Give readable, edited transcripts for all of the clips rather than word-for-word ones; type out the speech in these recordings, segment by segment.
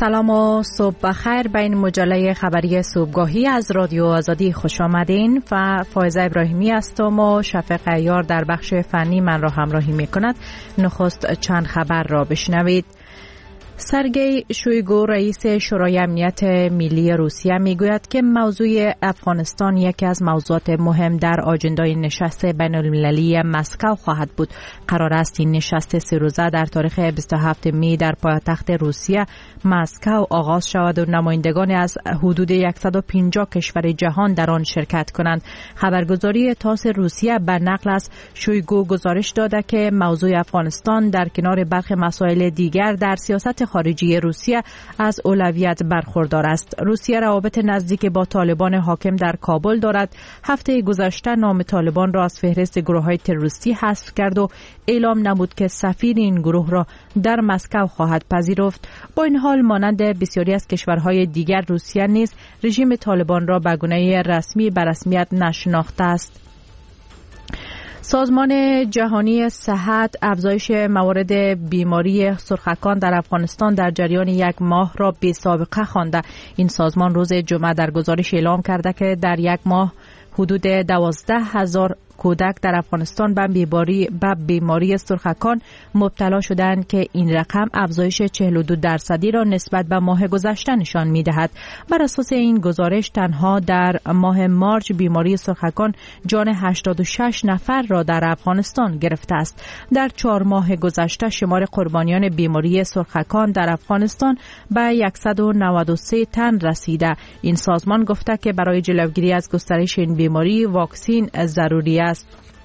سلام و صبح بخیر. به این مجله خبری صبحگاهی از رادیو آزادی خوش آمدین. فائزه ابراهیمی هستم و شفیق عیار در بخش فنی من را همراهی می کند. نخست چند خبر را بشنوید. سرگئی شویگو رئیس شورای امنیت ملی روسیه میگوید که موضوع افغانستان یکی از موضوعات مهم در آجندای نشست بین المللی مسکو خواهد بود. قرار است این نشست 3 روزه در تاریخ 27 می در پایتخت روسیه مسکو آغاز شود و نمایندگان از حدود 150 کشور جهان در آن شرکت کنند. خبرگزاری تاس روسیه به نقل از شویگو گزارش داده که موضوع افغانستان در کنار برخی مسائل دیگر در سیاست خارجی روسیه از اولویت برخوردار است. روسیه روابط نزدیک با طالبان حاکم در کابل دارد. هفته گذشته نام طالبان را از فهرست گروه‌های تروریستی حذف کرد و اعلام نمود که سفیر این گروه را در مسکو خواهد پذیرفت. با این حال مانند بسیاری از کشورهای دیگر روسیه نیز رژیم طالبان را به گونه رسمی به رسمیت نشناخته است. سازمان جهانی صحت افزایش موارد بیماری سرخکان در افغانستان در جریان 1 ماه را بی سابقه خوانده. این سازمان روز جمعه در گزارش اعلام کرده که در 1 ماه حدود 12,000 کودک در افغانستان به بیماری سرخکان مبتلا شدند که این رقم افزایش 42% را نسبت به ماه گذشته نشان می‌دهد. بر اساس این گزارش تنها در ماه مارچ بیماری سرخکان جان 86 نفر را در افغانستان گرفته است. در 4 ماه گذشته شمار قربانیان بیماری سرخکان در افغانستان به 193 تن رسیده. این سازمان گفته که برای جلوگیری از گسترش این بیماری واکسن ضروری است.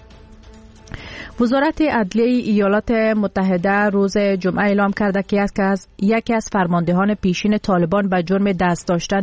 وزارت عدلیه ایالات متحده روز جمعه اعلام کرده که یکی از فرماندهان پیشین طالبان به جرم دست داشتن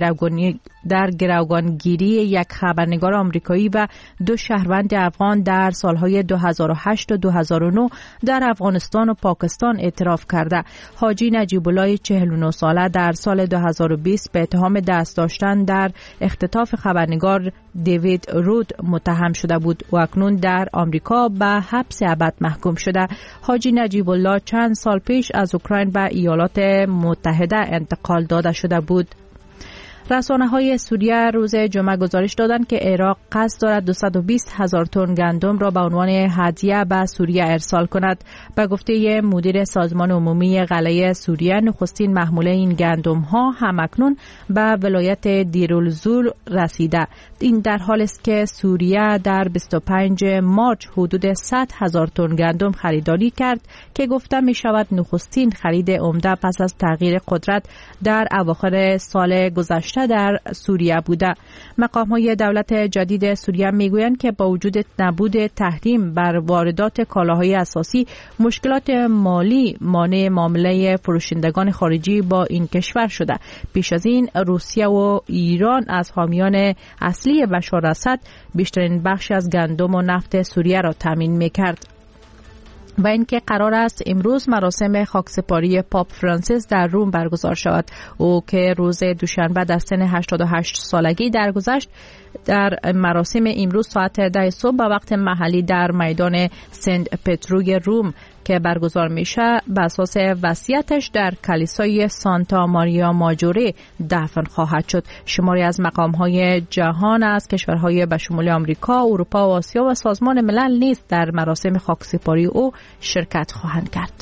در گروگانگیری 1 خبرنگار آمریکایی و 2 شهروند افغان در سالهای 2008 و 2009 در افغانستان و پاکستان اعتراف کرده. حاجی نجیب الله 49 ساله در سال 2020 به اتهام دست داشتن در اختطاف خبرنگار دیوید رود متهم شده بود و اکنون در آمریکا به حبس ابد محکوم شده. حاجی نجیب الله چند سال پیش از اوکراین به ایالات متحده انتقال داده شده بود. رسانه‌های سوریه روز جمعه گزارش دادند که عراق قصد دارد 220,000 تن گندم را به عنوان هدیه به سوریه ارسال کند. به گفته مدیر سازمان عمومی قلعه سوریه، نخستین محموله این گندم‌ها همکنون به ولایت دیرالزور رسیده. این در حالی است که سوریه در 25 مارچ حدود 100,000 تن گندم خریداری کرد که گفته می شود نخستین خرید عمده پس از تغییر قدرت در اواخر سال گذشته در سوریه بوده. مقام‌های دولت جدید سوریه میگویند که با وجود نبود تحریم بر واردات کالاهای اساسی، مشکلات مالی مانع معامله فروشندگان خارجی با این کشور شده. پیش از این روسیه و ایران از حامیان اصلی بشار اسد بیشترین بخش از گندم و نفت سوریه را تامین می‌کرد. و اینکه قرار است امروز مراسم خاکسپاری پاپ فرانسیس در روم برگزار شود. او که روز دوشنبه در سن 88 سالگی درگذشت، در مراسم امروز ساعت 10 صبح به وقت محلی در میدان سنت پتروی روم که برگزار میشه به اساس وصیتش در کلیسای سانتا ماریا ماجوره دفن خواهد شد. شماری از مقام‌های جهان از کشورهای به شمول آمریکا، اروپا و آسیا و سازمان ملل نیز در مراسم خاکسپاری او شرکت خواهند کرد.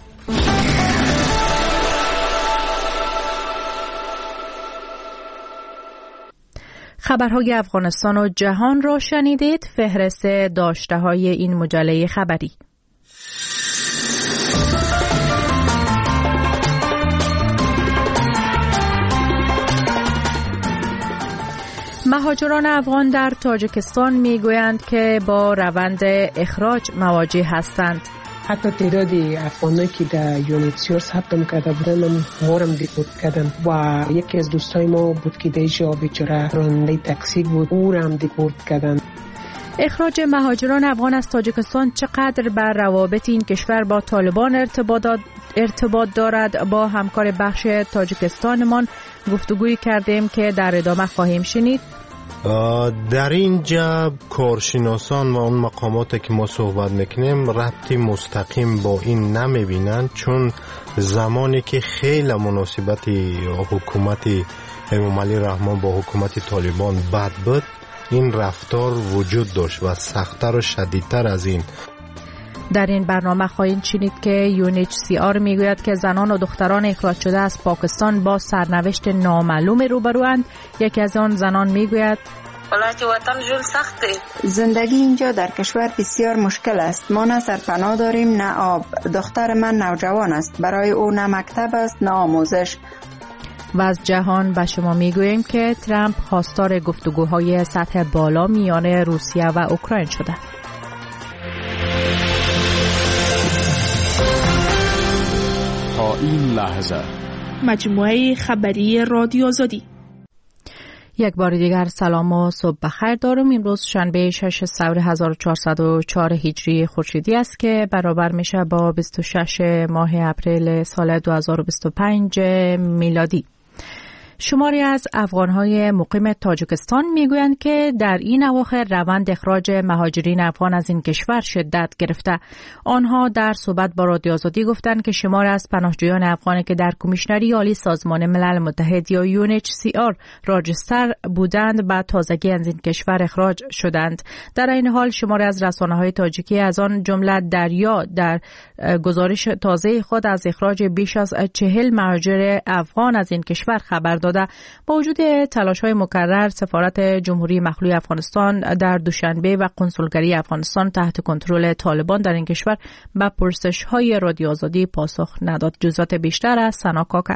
خبرهای افغانستان و جهان را شنیدید. فهرست داشته‌های این مجله خبری. مهاجران افغان در تاجیکستان میگویند که با روند اخراج مواجه هستند. حتی تعداد افغانایی که در یونیتسیور ثبت کرده بودن ما را دیپورت کردن و یکی از دوستای ما بود که دیجا بیچاره راننده تاکسی بود، او را هم دیپورت کردن. اخراج مهاجران افغان از تاجیکستان چقدر بر روابط این کشور با طالبان ارتباط دارد؟ با همکار بخش تاجیکستانمان گفتگوی کردیم که در ادامه خواهیم شنید. در اینجا کارشناسان و اون مقاماتی که ما صحبت میکنیم ربطی مستقیم با این نمیبینن، چون زمانی که خیلی مناسبت حکومت امام علی رحمان با حکومت طالبان بد بود، این رفتار وجود داشت و سخت‌تر و شدیدتر از این. در این برنامه خواهید شنید که UNHCR میگوید که زنان و دختران اخراج شده از پاکستان با سرنوشت نامعلوم روبروند. یکی از آن زنان میگوید ولایت وطن جول سخته. زندگی اینجا در کشور بسیار مشکل است. ما نه سرپناه داریم نه آب. دختر من نوجوان است. برای او نه مکتب است نه آموزش. و از جهان به شما میگوییم که ترامپ خواستار گفتگوهای سطح بالا میان روسیه و اوکراین شده. تا این لحظه مجموعه خبری رادیو آزادی. یک بار دیگر سلام و صبح بخیر دارم. امروز شنبه 6 سور 1404 هجری خورشیدی است که برابر میشه با 26 ماه اپریل سال 2025 میلادی. شماری از افغان‌های مقیم تاجیکستان میگویند که در این اواخر روند اخراج مهاجرین افغان از این کشور شدت گرفته. آنها در صحبت با رادیو آزادی گفتند که شماری از پناهجویان افغانی که در کمیشنری عالی سازمان ملل متحد یا UNHCR راجستر بودند به تازگی از این کشور اخراج شدند. در این حال شماری از رسانه‌های تاجیکی از آن جمله دریا در گزارش تازه خود از اخراج بیش از 40 مهاجر افغان از این کشور خبر داده. با وجود تلاش‌های مکرر، سفارت جمهوری مخلوع افغانستان در دوشنبه و قنسولگری افغانستان تحت کنترل طالبان در این کشور به پرسش‌های رادیو آزادی پاسخ نداد. جزئیات بیشتر از سنا کاکر.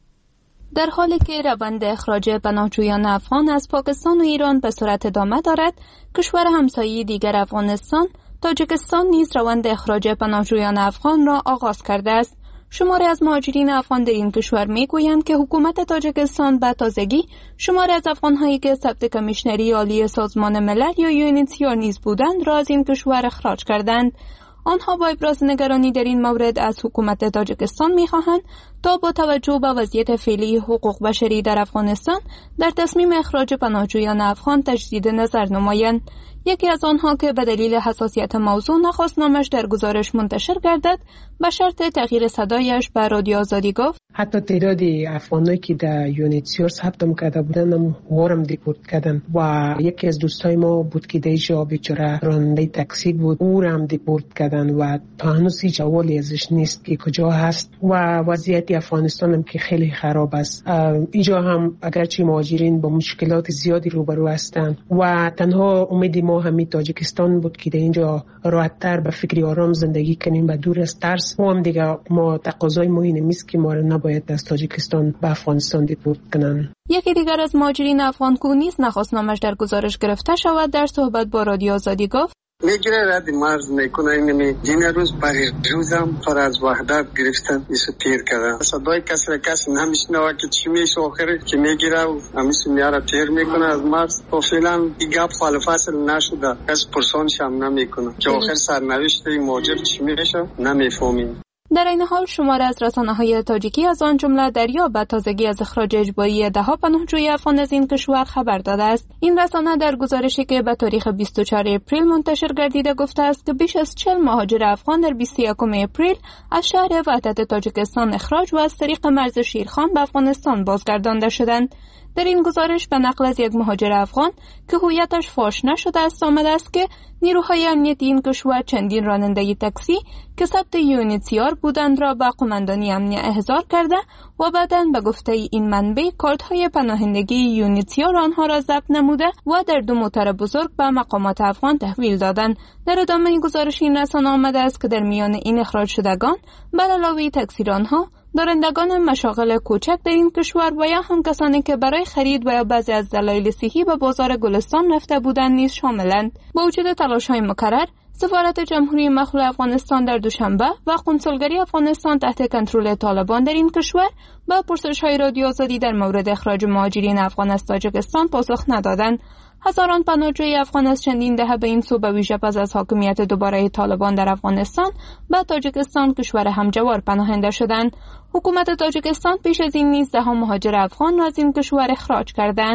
در حالی که روند اخراج پناهجویان افغان از پاکستان و ایران به صورت ادامه دارد، کشور همسایه دیگر افغانستان، تاجیکستان نیز روند اخراج پناهجویان افغان را آغاز کرده است. شماری از مهاجرین افغان در این کشور میگویند که حکومت تاجیکستان به تازگی شماری از افغان‌هایی که ثبت کمیشنری عالی سازمان ملل یا UNHCR نیز بودند را از این کشور اخراج کردند. آنها با ابراز نگرانی در این مورد از حکومت تاجیکستان می‌خواهند تا با توجه به وضعیت فعلی حقوق بشری در افغانستان در تصمیم اخراج پناهجویان افغان تجدید نظر نمایند. یکی از آنها که به دلیل حساسیت موضوع نخواست نامش در گزارش منتشر گردد، به شرط تغییر صدایش به رادیو آزادی گفت حتی تعداد افغانایی که در یونیتسیور ثبت کرده بودن هم وارم دیپورت کردن و یکی از دوستای ما بود که دیجا بیچاره راننده تاکسی بود، او را هم دیپورت کردن و تا هنوز هیچ جوالی ازش نیست که کجا هست و وضعیت افغانستان هم که خیلی خراب است. اینجا هم اگرچه مهاجرین با مشکلات زیادی روبرو هستند و تنها امید ما همین تاجیکستان بود که در اینجا راحت‌تر به فکر آرام زندگی کنیم و دور از ترس. ما هم دیگه ما تقاضای ما اینه میست که ما را نباید از تاجیکستان به افغانستان دیپورت کنن. یکی دیگر از مهاجرین افغان که نیز نخواست نامش در گزارش گرفته شود در صحبت با رادیو آزادی گفت میگیره رد مرز میکنه. اینمی دین روز برای روزم پر از وحدت گرفتن ایسو تیر کردن. صدای کسی را کسی نمیشنوه که چی میشه آخره که میگیره و همیشه میاره تیر میکنه از مرز. و فعلا این گپ حال فصل نشده، کسی پرسانش هم نمیکنه که آخر سرنوشت این مهاجر چی میشه نمیفهمیم. در این حال شماره از رسانه‌های تاجیکی از آن جمله دریا به تازگی از اخراج اجباری ده‌ها پناهجوی افغان از این کشور خبر داده است. این رسانه در گزارشی که به تاریخ 24 اپریل منتشر گردیده گفته است که بیش از 40 مهاجر افغان در 21 اپریل از شهر وحدت تاجیکستان اخراج و از طریق مرز شیرخان به افغانستان بازگردانده شدند. در این گزارش به نقل از یک مهاجر افغان که هویتش فاش نشده است آمده است که نیروهای امنیتی این کشور چندین راننده تاکسی که ثبت UNHCR بودند را به قماندانی امنیه احضار کرده و بعداً به گفته این منبع کارت‌های پناهندگی UNHCR آنها را ضبط نموده و در 2 موتر بزرگ به مقامات افغان تحویل دادند. در ادامه این گزارش این رسانه آمده است که در میان این اخراج شدگان بر علاوه تاکسیرانها، دارندگان مشاغل کوچک در این کشور و یا هم کسانی که برای خرید و یا بعضی از دلایل صحی به بازار گلستان رفته بودند نیز شاملند. با وجود تلاش‌های مکرر، سفارت جمهوری مخلوع افغانستان در دوشنبه و قنسولگری افغانستان تحت کنترل طالبان در این کشور با پرسش‌های رادیو آزادی در مورد اخراج مهاجرین افغان از تاجیکستان پاسخ ندادند. هزاران پناهجوی افغان از چندین دهه به این سو به ویژه پس از حاکمیت دوباره طالبان در افغانستان به تاجیکستان کشور همجوار پناهنده شدند. حکومت تاجیکستان پیش از این نیز ده‌ها مهاجر افغان را از این کشور اخراج کردند.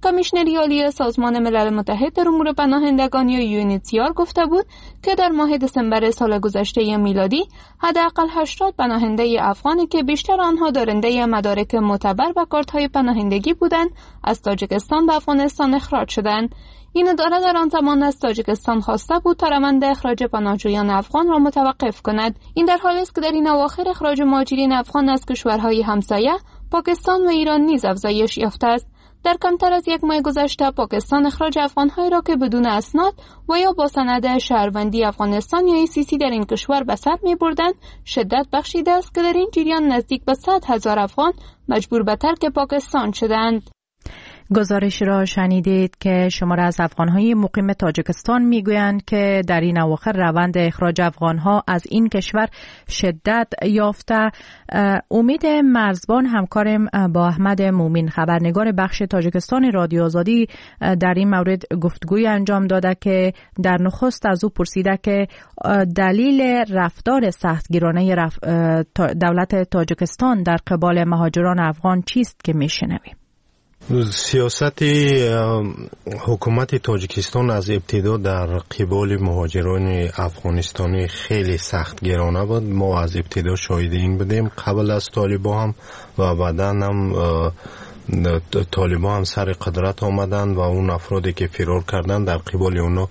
کمیشنر عالی سازمان ملل متحد در امور پناهندگان یا UNHCR گفته بود که در ماه دسامبر سال گذشته میلادی حداقل 80 پناهنده افغانی که بیشتر آنها دارنده مدارک معتبر و کارت‌های پناهندگی بودند از تاجیکستان به افغانستان اخراج شدند. این اداره در آن زمان از تاجیکستان خواسته بود تا روند اخراج پناهجویان افغان را متوقف کند. این در حالی است که در این اواخر اخراج مهاجرین افغان از کشورهای همسایه پاکستان و ایران نیز افزایش یافته است. در کمتر از یک ماه گذشته پاکستان اخراج افغان‌هایی را که بدون اسناد و یا با سند شهروندی افغانستان یا ICC در این کشور به سر می‌بردند شدت بخشیده است که در این جریان نزدیک به 100,000 افغان مجبور به ترک پاکستان شدند. گزارش را شنیدید که شماره از افغان‌های مقیم تاجیکستان میگویند که در این اواخر روند اخراج افغان‌ها از این کشور شدت یافته. امید مرزبان همکارم با احمد مومین خبرنگار بخش تاجیکستان رادیو آزادی در این مورد گفتگوی انجام داده که در نخست از او پرسیده که دلیل رفتار سختگیرانه دولت تاجیکستان در قبال مهاجران افغان چیست که میشنویم. سیاست حکومت تاجیکستان از ابتدا در قبال مهاجران افغانستانی خیلی سختگیرانه بود. ما از ابتدا شاهد این بودیم، قبل از طالبان هم و بعدا هم طالبان هم سر قدرت آمدن و اون افرادی که فرار کردن در قبال اونا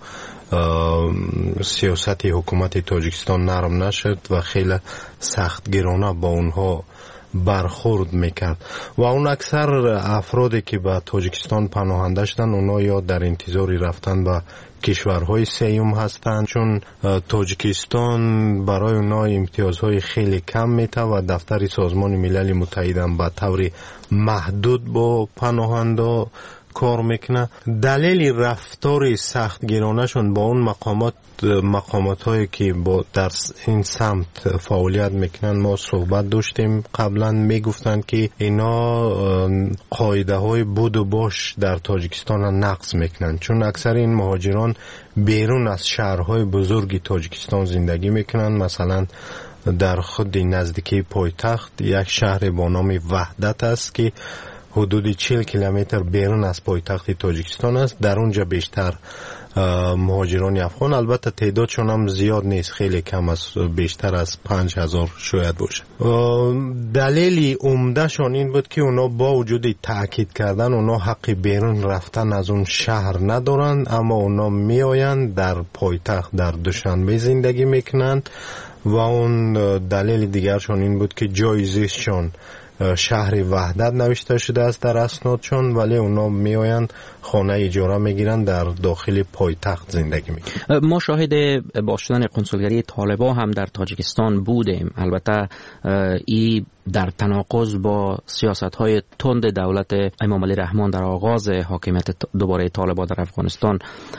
سیاست حکومت تاجیکستان نرم نشد و خیلی سختگیرانه با اونها برخورد میکرد و اون اکثر افرادی که به تاجیکستان پناهنده شدن اونا یا در انتظار رفتن به کشورهای سیوم هستند، چون تاجیکستان برای اونا امتیازهای خیلی کم میده و دفتر سازمان ملل متحد هم به طور محدود با پناهنده کار میکنه. دلیل رفتار سختگیرانهشون با اون مقامات هایی که در این سمت فعالیت میکنن ما صحبت داشتیم. قبلا میگفتن که اینا قاعده های بود و باش در تاجیکستان نقض میکنن، چون اکثر این مهاجران بیرون از شهرهای بزرگی تاجیکستان زندگی میکنن. مثلا در خود نزدیکی پایتخت یک شهر با نام وحدت است که حدود 40 کیلومتر بیرون از پایتخت تاجیکستان است. در اونجا بیشتر مهاجران افغان، البته تعدادشون هم زیاد نیست، خیلی کم است، بیشتر از 5,000 شاید باشه. دلیل عمدهشون این بود که اونا با وجود تاکید کردن اونا حق بیرون رفتن از اون شهر ندارن، اما اونا میآیند در پایتخت در دوشنبه زندگی میکنند و اون دلیل دیگرشون این بود که جای زیستشون شهر وحدت نوشته شده است در اسنادشون، ولی اونا میآیند خانه اجاره میگیرن در داخل پایتخت زندگی میکنن. ما شاهد باز شدن قنسولگری طالبان هم در تاجیکستان بودیم. البته این در تناقض با سیاست‌های تند دولت امام علی رحمان در آغاز حاکمیت دوباره طالبان در افغانستان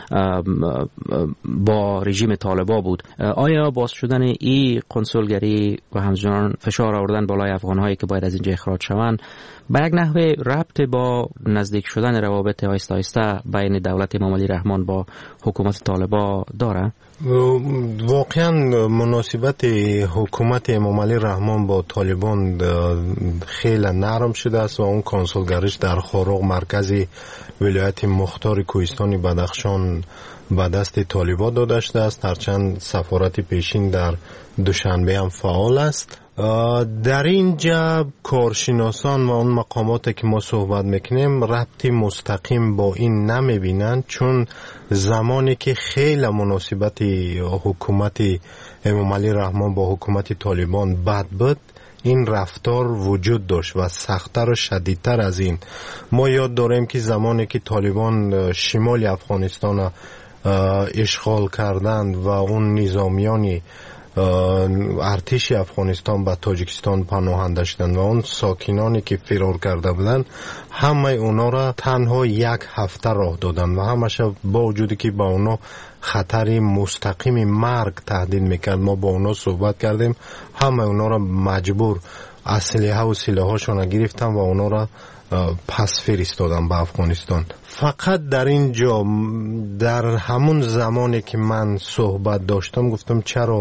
با رژیم طالبان بود. آیا باز شدن این قنسولگری و همچنان فشار آوردن بالای افغان‌هایی که باید از اینجا اخراج شوند به یک نحوه ربط با نزدیک شدن روابط آهسته آهسته بین دولت امام علی رحمان با حکومت طالبان داره؟ واقعا مناسبت حکومت امام علی رحمان با طالبان خیلی نرم شده است و اون کنسولگریش در خاروق مرکز ولایت مختار کوهستان بدخشان به دست طالبان داده شده است، هرچند سفارت پیشین در دوشنبه هم فعال است. در اینجا کارشناسان و اون مقاماتی که ما صحبت میکنیم ربطی مستقیم با این نمیبینن، چون زمانی که خیلی مناسبت حکومت امام علی رحمان با حکومت طالبان بد بود این رفتار وجود داشت و سخت‌تر و شدیدتر از این. ما یاد داریم که زمانی که طالبان شمال افغانستان اشغال کردند و اون نظامیانی ارتش افغانستان به تاجیکستان پناهنده شدند و اون ساکنانی که فرار کرده بودند همه اونا را تنها یک هفته راه دادند و همش با وجودی که با اونا خطر مستقیم مرگ تهدید میکرد. ما با اونا صحبت کردیم، همه اونا را مجبور اسلحه و سلاحاشون گرفتن و اونا را پس فرستادن به افغانستان. فقط در اینجا در همون زمانی که من صحبت داشتم گفتم چرا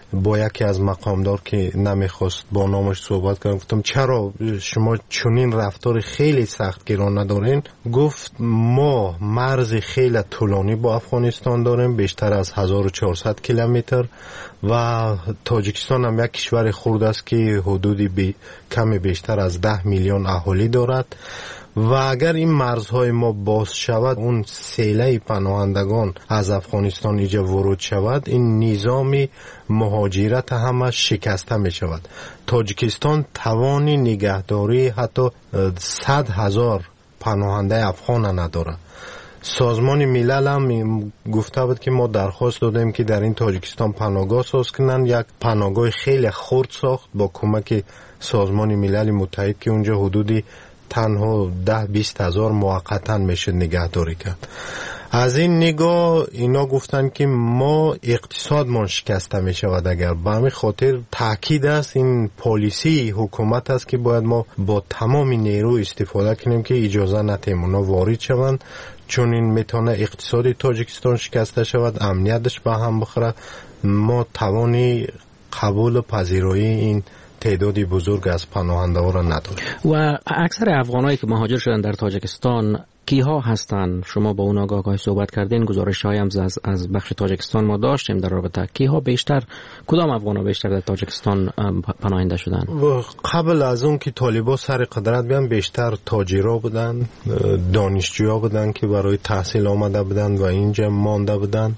با یکی از مقامدار که نمیخواست با نامش صحبت کنم گفتم چرا شما چنین رفتار خیلی سختگیرانه دارین؟ گفت ما مرز خیلی طولانی با افغانستان داریم، بیشتر از 1400 کیلومتر و تاجیکستان هم یک کشور خرد است که حدودی کمی بیشتر از 10 میلیون اهالی دارد و اگر این مرزهای ما باز شود، اون سیله پناهندگان از افغانستان اینجا ورود شود، این نظام مهاجرت همه شکسته می شود. تاجیکستان توانی نگهداری حتی 100,000 پناهنده افغان نداره. سازمان ملل هم گفته بود که ما درخواست دادیم که در این تاجیکستان پناهگاه ساز کنند. یک پناهگاه خیلی خرد ساخت با کمک سازمان ملل متحد که اونجا حدودی تنها 10-20 هزار موقتا میشه نگهداری کرد. از این نگاه اینا گفتن که ما اقتصادمان شکسته می شود. اگر به همین خاطر تاکید است این پالیسی حکومت است که باید ما با تمام نیرو استفاده کنیم که اجازه ندیم اونا وارد شوند، چون این میتونه اقتصاد تاجیکستان شکسته شود، امنیتش به هم بخوره، ما توانی قبول و پذیرایی این تعدادی بزرگ از پناهنده ها را نداریم. و اکثر افغانایی که مهاجر شدن در تاجیکستان کیها هستند؟ شما با اونا آگاهی صحبت کردین، گزارش هایی هم از بخش تاجیکستان ما داشتیم در رابطه. کیها بیشتر، کدام افغانا بیشتر در تاجیکستان پناهنده شدن؟ قبل از اون که طالبان سر قدرت بیان بیشتر تاجرها بودن، دانشجوها بودن که برای تحصیل آمده بودن و اینجا مانده بودن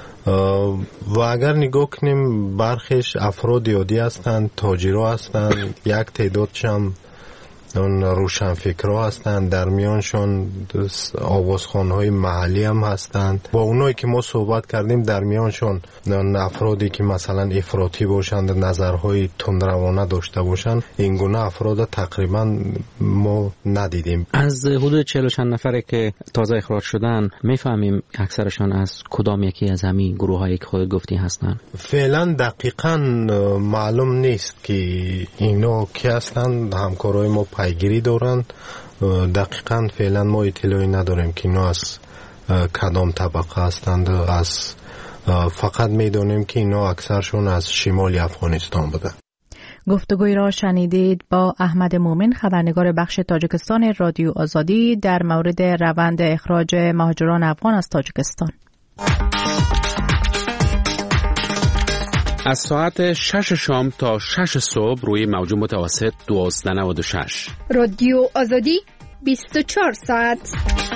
و اگر نگاه کنیم برخیش افراد عادی هستند، تاجرها هستند، یک تعدادش هم اون روشنفکرها هستند، در میانشان آوازخوان‌های محلی هم هستند. با اونایی که ما صحبت کردیم در میانشان افرادی که مثلا افراطی باشند، نظرهای تندروانه داشته باشند، این گونه افراد تقریبا ما ندیدیم. از حدود 40 چند نفره که تازه اخراج شدن میفهمیم اکثرشان از کدام یکی از همین گروه‌هایی که خودت گفتی هستند؟ فعلا دقیقاً معلوم نیست که اینا کی هستند. همکارای ما پیگیری دارن، دقیقاً فعلا ما اطلاعی نداریم که اینا از کدام طبقه هستند. از فقط میدونیم که اینا اکثرشون از شمال افغانستان بودن. گفتگوی را شنیدید با احمد مومن، خبرنگار بخش تاجیکستان رادیو آزادی در مورد روند اخراج مهاجران افغان از تاجیکستان. از ساعت 6 شام تا 6 صبح روی موج متوسط 1296 رادیو آزادی 24 ساعت.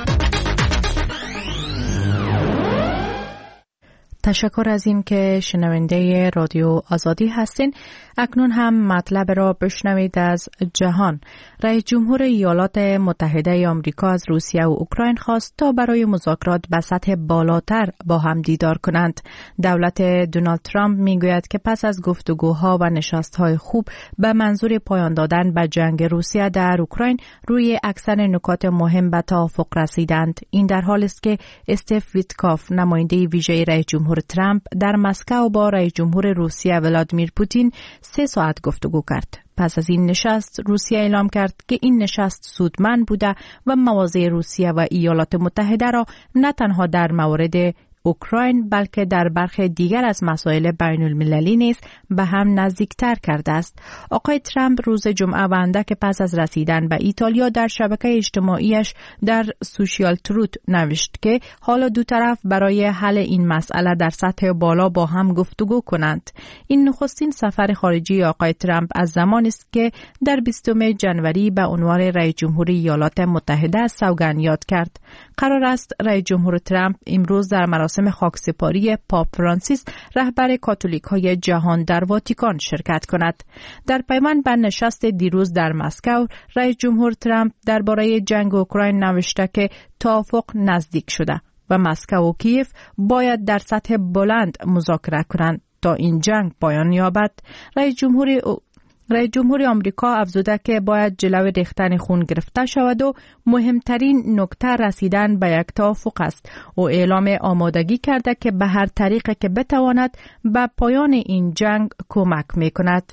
تشکر از این که شنونده رادیو آزادی هستین. اکنون هم مطلب را بشنوید از جهان. رئیس جمهور ایالات متحده آمریکا از روسیه و اوکراین خواست تا برای مذاکرات به سطح بالاتر با هم دیدار کنند. دولت دونالد ترامپ میگوید که پس از گفتگوها و نشست‌های خوب به منظور پایان دادن به جنگ روسیه در اوکراین روی اکثر نکات مهم به توافق رسیدند. این در حالی است که استیف ویتکاف، نماینده ویژه رئیس جمهور ترامپ، در مسکو با رئیس جمهور روسیه ولادیمیر پوتین 3 ساعت گفتگو کرد. پس از این نشست روسیه اعلام کرد که این نشست سودمند بوده و مواضع روسیه و ایالات متحده را نه تنها در مورد اوکراین بلکه در برخی دیگر از مسائل بین المللی نیز به هم نزدیکتر کرده است. آقای ترامپ روز جمعه و اندک پس از رسیدن به ایتالیا در شبکه اجتماعیش در سوشیال تروت نوشت که حالا دو طرف برای حل این مسئله در سطح بالا با هم گفتگو کنند. این نخستین سفر خارجی آقای ترامپ از زمانی است که در 20 ژانویه به عنوان رئیس جمهور ایالات متحده سوگند یاد کرد. قرار است رئیس جمهور ترامپ امروز در مراسم خاکسپاری پاپ فرانسیس رهبر کاتولیک‌های جهان در واتیکان شرکت کند. در پیوند به نشست دیروز در مسکو، رئیس جمهور ترامپ درباره جنگ اوکراین نوشته که توافق نزدیک شده و مسکو و کیف باید در سطح بلند مذاکره کنند تا این جنگ پایان یابد. رئیس جمهور آمریکا افزوده که باید جلوی ریختن خون گرفته شود و مهمترین نکته رسیدن به یک توافق است. او اعلام آمادگی کرده که به هر طریقی که بتواند به پایان این جنگ کمک میکند.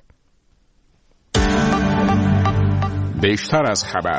بیشتر از خبر.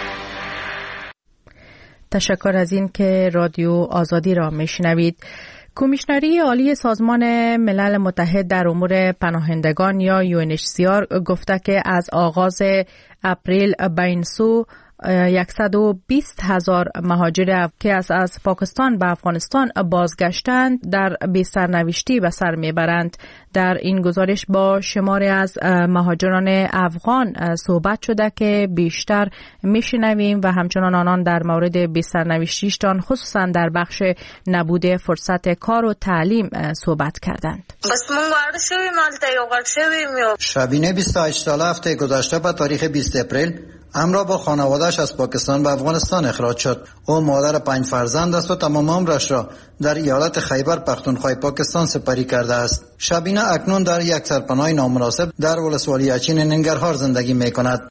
تشکر از این که رادیو آزادی را میشنوید. کمیشنری عالی سازمان ملل متحد در امور پناهندگان یا UNHCR گفته که از آغاز اپریل به این سو 120,000 مهاجر که از پاکستان به افغانستان بازگشتند در بی‌سرنوشتی به سر میبرند. در این گزارش با شماری از مهاجران افغان صحبت شده که بیشتر میشنویم و همچنان آنان در مورد بی‌سرنوشتیشان خصوصا در بخش نبود فرصت کار و تعلیم صحبت کردند. شبینه 28 ساله هفته گذشته به تاریخ 20 اپریل همراه با خانواده‌اش از پاکستان به افغانستان اخراج شد. او مادر 5 فرزند است و تمام عمرش را در ایالت خیبر پختونخوا پاکستان سپری کرده است. شبینه اکنون در یک سرپناه نامناسب در ولسوالی اچین ننگرهار زندگی می‌کند.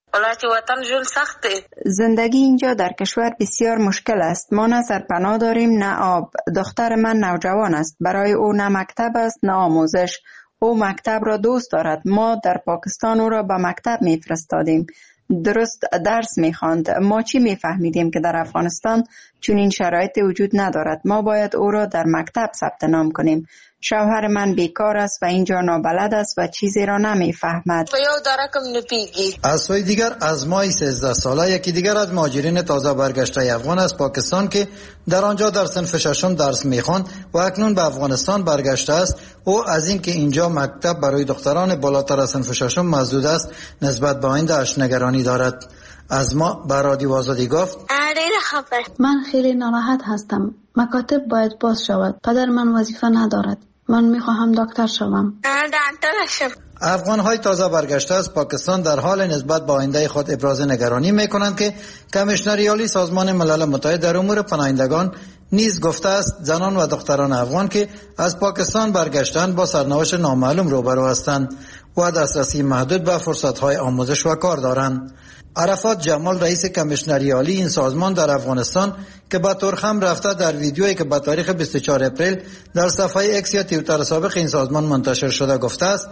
زندگی اینجا در کشور بسیار مشکل است. ما نه سرپناه داریم نه آب. دختر من نوجوان است. برای او نه مکتب است نه آموزش. او مکتب را دوست دارد. ما در پاکستان او را به مکتب می‌فرستادیم. درست درس می‌خواند. ما چی می‌فهمیدیم که در افغانستان چون این شرایط وجود ندارد. ما باید او را در مکتب ثبت نام کنیم. شوهر من بیکار است و اینجا نابلد است و چیزی را نمی‌فهمد. از سوی دیگر از ماه 13 ساله یکی دیگر از مهاجرین تازه برگشته افغان از پاکستان که در آنجا در صنف ششم درس می‌خواند و اکنون به افغانستان برگشته است، او از اینکه اینجا مکتب برای دختران بالاتر از صنف ششم مسدود است نسبت به آینده‌اش نگرانی دارد. از ما به رادیو آزادی گفت: من خیلی ناراحت هستم. مکاتب باید باز شود. پدر من وظیفه ندارد. من میخواهم دکتر شوم. افغان‌های تازه برگشته از پاکستان در حال نسبت به آینده خود ابراز نگرانی می‌کنند که کمیشنری عالی سازمان ملل متحد در امور پناهندگان نیز گفته است زنان و دختران افغان که از پاکستان برگشتند با سرنوشت نامعلوم روبرو هستند و دسترسی محدود به فرصت‌های آموزش و کار دارند. عرفات جمال رئیس کمیشنری عالی این سازمان در افغانستان که به ترخم رفته در ویدیویی که به تاریخ 24 اپریل در صفحه ایکس یا توییتر سابق این سازمان منتشر شده گفته است: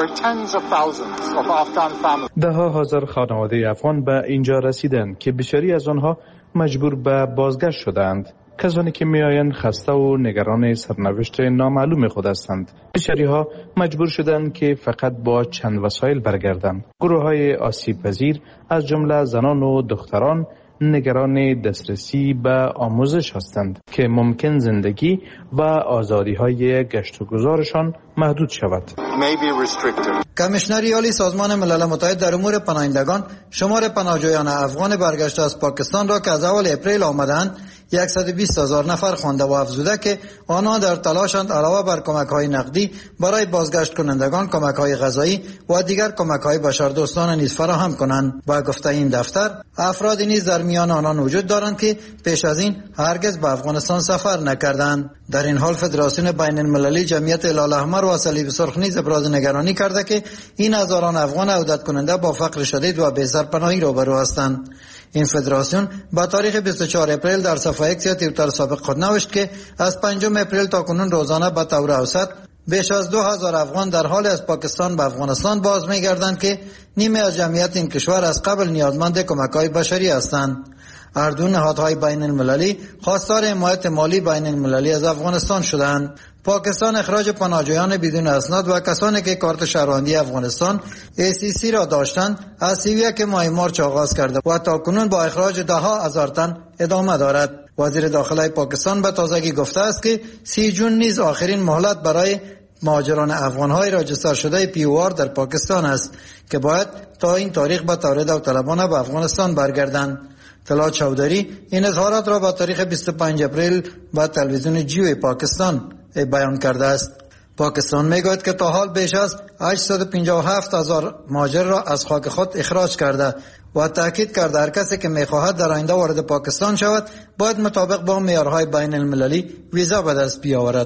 ده ها هزار خانواده افغان به اینجا رسیدند که بسیاری از آنها مجبور به بازگشت شدند. کسانی که میآیند خسته و نگران سرنوشت نامعلوم خود هستند. بسیاری ها مجبور شدند که فقط با چند وسایل برگردند. گروه های آسیب پذیر از جمله زنان و دختران نگران دسترسی به آموزش هستند که ممکن زندگی و آزادی های گشت و گذارشان محدود شود. کمیشنری عالی سازمان ملل متحد در امور پناهندگان شمار پناهجویان افغان برگشته از پاکستان را که از اول اپریل آمدند 120,000 نفر خوانده و افزوده که آنها در تلاشند علاوه بر کمک‌های نقدی برای بازگشت کنندگان کمک‌های غذایی و دیگر کمک‌های بشردوستانه نیز فراهم کنند. با گفته این دفتر افرادی نیز در میان آنان وجود دارند که پیش از این هرگز به افغانستان سفر نکردند. در این حال فدراسیون بین المللی جمعیت هلال احمر و صلیب سرخ نیز ابراز نگرانی کرده که این هزاران افغان عودت کننده با فقر شدید و بی سرپناهی روبرو هستند. این فدراسیون با تاریخ 24 اپریل در صفحه ایکس یا توییتر سابق خود نوشت که از 5 اپریل تا کنون روزانه به طور اوسط بیش از 2000 افغان در حال از پاکستان به افغانستان باز می‌گردند که نیمه از جمعیت این کشور از قبل نیازمند کمک‌های بشری هستند. اردو نهادهای بین المللی خواستار حمایت مالی بین المللی از افغانستان شدند. پاکستان اخراج پناهجویان بدون اسناد و کسانی که کارت شهروندی افغانستان ACC را داشتند از 31 ماه مارچ آغاز کرده و تاکنون با اخراج ده ها هزار تن ادامه دارد. وزیر داخله پاکستان به تازگی گفته است که 30 جون نیز آخرین مهلت برای مهاجران افغان‌های راجستر شده POR در پاکستان است که باید تا این تاریخ به طور داوطلبانه به افغانستان برگردند. طلعت چودری این اظهارات را با تاریخ 25 اپریل با تلویزیون جیو پاکستان بیان کرده است. پاکستان میگوید که تا حال بیش از 857,000 مهاجر را از خاک خود اخراج کرده و تاکید کرده هر کسی که میخواهد در آینده وارد پاکستان شود باید مطابق با معیارهای بین المللی ویزا به دست بیاورد.